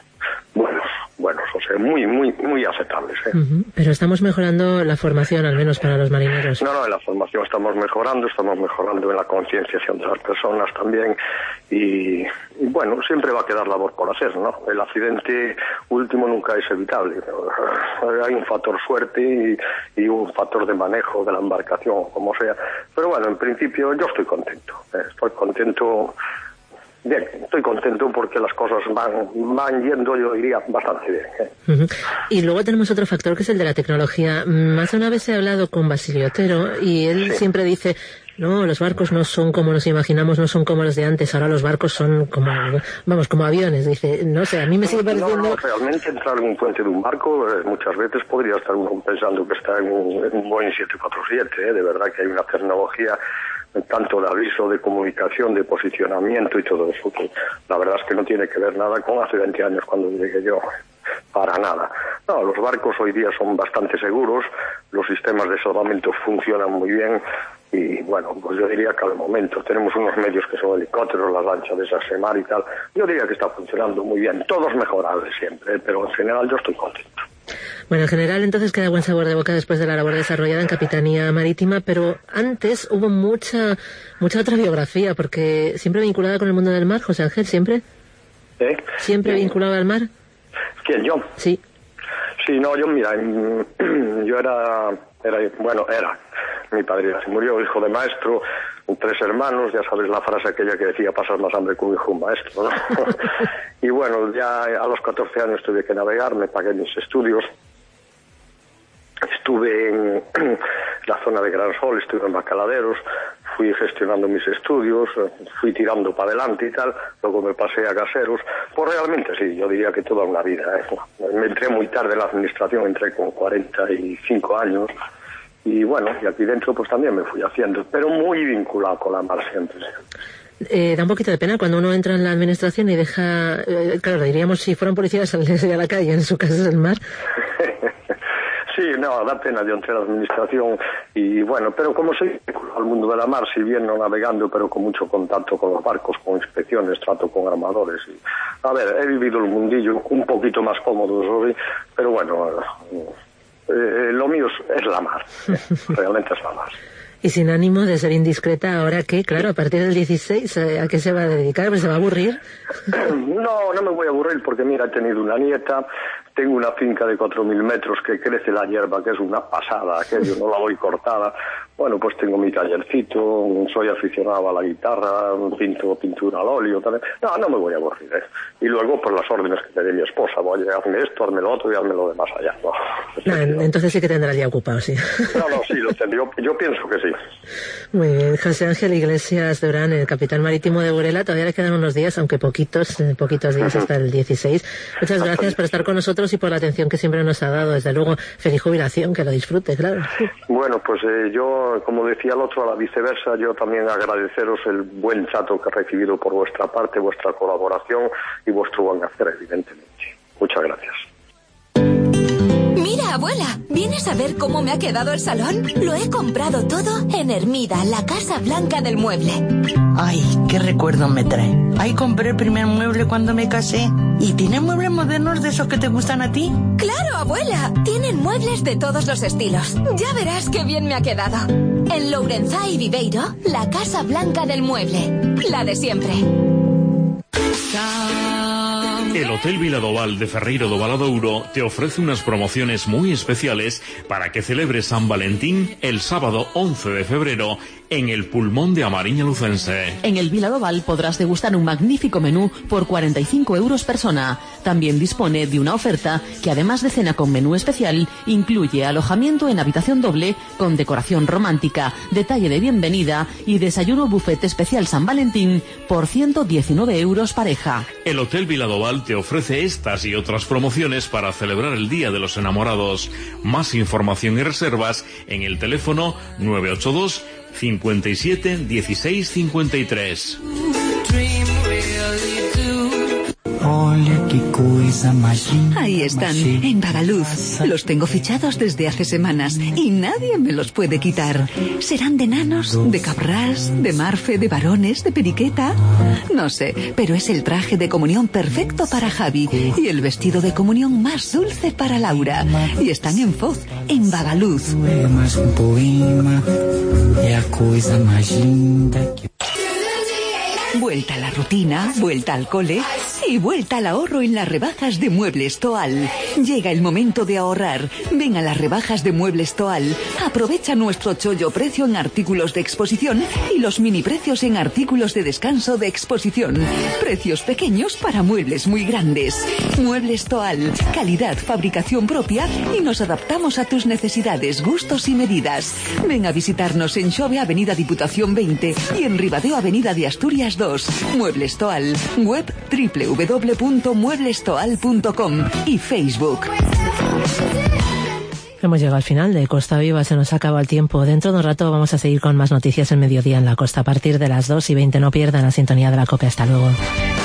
buenos, o sea, muy aceptables. Pero estamos mejorando la formación, al menos para los marineros. No, en la formación estamos mejorando en la concienciación de las personas también y bueno, siempre va a quedar labor por hacer, ¿no? El accidente último nunca es evitable, hay un factor suerte y un factor de manejo de la embarcación, como sea, pero bueno, en principio yo estoy contento. Bien, estoy contento porque las cosas van yendo, yo diría, bastante bien. Y luego tenemos otro factor que es el de la tecnología. Más de una vez he hablado con Basilio Otero y él siempre dice No, los barcos no son como nos imaginamos, no son como los de antes. Ahora los barcos son como, vamos, como aviones. Dice, no sé, a mí me sigue pareciendo... No, realmente entrar en un puente de un barco muchas veces podría estar uno pensando que está en un Boeing 747, de verdad que hay una tecnología tanto de aviso, de comunicación, de posicionamiento y todo eso, que la verdad es que no tiene que ver nada con hace 20 años cuando llegué yo, para nada. No, los barcos hoy día son bastante seguros, los sistemas de salvamento funcionan muy bien y bueno, pues yo diría que al momento tenemos unos medios que son helicópteros, las lanchas de esas mar y tal, yo diría que está funcionando muy bien, todos mejorables siempre, pero en general yo estoy contento. Bueno, en general entonces queda buen sabor de boca después de la labor desarrollada en Capitanía Marítima, pero antes hubo mucha otra biografía, porque siempre vinculada con el mundo del mar, José Ángel, ¿siempre? ¿Siempre vinculado al mar? ¿Quién, yo? Sí. Sí, no, yo mira, yo era, mi padre se murió, hijo de maestro, 3 hermanos, ya sabes la frase aquella que decía pasar más hambre que un hijo un maestro, ¿no? Y bueno, ya a los 14 años tuve que navegar, me pagué mis estudios, estuve en la zona de Gran Sol, estuve en Bacaladeros, fui gestionando mis estudios, fui tirando para adelante y tal, luego me pasé a Caseros, pues realmente sí, yo diría que toda una vida, Me entré muy tarde en la administración, entré con 45 años, y bueno, y aquí dentro pues también me fui haciendo, pero muy vinculado con la mar siempre. Da un poquito de pena cuando uno entra en la administración y deja, claro, diríamos si fueran policías saldría a la calle, en su caso es el mar. Sí, no, da pena, yo entré a la administración y bueno, pero como soy al mundo de la mar, si bien no navegando, pero con mucho contacto con los barcos, con inspecciones, trato con armadores y, a ver, he vivido el mundillo un poquito más cómodo, ¿sí? Pero bueno, lo mío es la mar, realmente es la mar. Y sin ánimo de ser indiscreta, ahora que, claro, a partir del 16, ¿a qué se va a dedicar? ¿Pues se va a aburrir? No me voy a aburrir porque, mira, he tenido una nieta, tengo una finca de 4.000 metros que crece la hierba, que es una pasada, que yo no la voy cortada. Bueno, pues tengo mi tallercito, soy aficionado a la guitarra, pinto pintura al óleo también. No me voy a aburrir, Y luego, pues las órdenes que me dé mi esposa, voy a hazme esto, hazme lo otro y hazme lo demás allá. No. Entonces sí que tendrá el día ocupado, sí. No, sí, lo tendré. Yo pienso que sí. Muy bien. José Ángel Iglesias Durán, el capitán marítimo de Burela, todavía le quedan unos días, aunque poquitos días hasta el 16. Muchas gracias por estar con nosotros y por la atención que siempre nos ha dado. Desde luego, feliz jubilación, que lo disfrute, claro. Bueno, pues yo, como decía el otro, a la viceversa, yo también agradeceros el buen trato que he recibido por vuestra parte, vuestra colaboración y vuestro buen hacer, evidentemente. Muchas gracias. Mira, abuela, ¿vienes a ver cómo me ha quedado el salón? Lo he comprado todo en Hermida, la Casa Blanca del Mueble. Ay, qué recuerdo me trae. Ahí compré el primer mueble cuando me casé. ¿Y tienen muebles modernos de esos que te gustan a ti? ¡Claro, abuela! Tienen muebles de todos los estilos. Ya verás qué bien me ha quedado. En Lourenzá y Viveiro, la Casa Blanca del Mueble. La de siempre. El Hotel Viladoval de Ferreiro do Valadouro te ofrece unas promociones muy especiales para que celebres San Valentín el sábado 11 de febrero en el Pulmón de Amariña Lucense. En el Viladoval podrás degustar un magnífico menú por 45 euros persona. También dispone de una oferta que, además de cena con menú especial, incluye alojamiento en habitación doble con decoración romántica, detalle de bienvenida y desayuno buffet especial San Valentín por 119 euros pareja. El Hotel Viladoval te ofrece estas y otras promociones para celebrar el Día de los Enamorados. Más información y reservas en el teléfono 982 57 16 53. Ahí están, en Bagaluz. Los tengo fichados desde hace semanas y nadie me los puede quitar. ¿Serán de nanos, de cabrás, de marfe, de varones, de periqueta? No sé, pero es el traje de comunión perfecto para Javi y el vestido de comunión más dulce para Laura. Y están en Foz, en Bagaluz. Vuelta a la rutina, vuelta al cole. y vuelta al ahorro en las rebajas de Muebles Toal. Llega el momento de ahorrar. Ven a las rebajas de Muebles Toal. Aprovecha nuestro chollo precio en artículos de exposición y los mini precios en artículos de descanso de exposición. Precios pequeños para muebles muy grandes. Muebles Toal. Calidad, fabricación propia y nos adaptamos a tus necesidades, gustos y medidas. Ven a visitarnos en Xove, Avenida Diputación 20 y en Ribadeo, Avenida de Asturias 2. Muebles Toal. Web www.mueblestoal.com y Facebook. Hemos llegado al final de Costa Viva, se nos acaba el tiempo. Dentro de un rato vamos a seguir con más noticias en mediodía en la costa a partir de las 2:20. No pierdan la sintonía de la COPE. Hasta luego.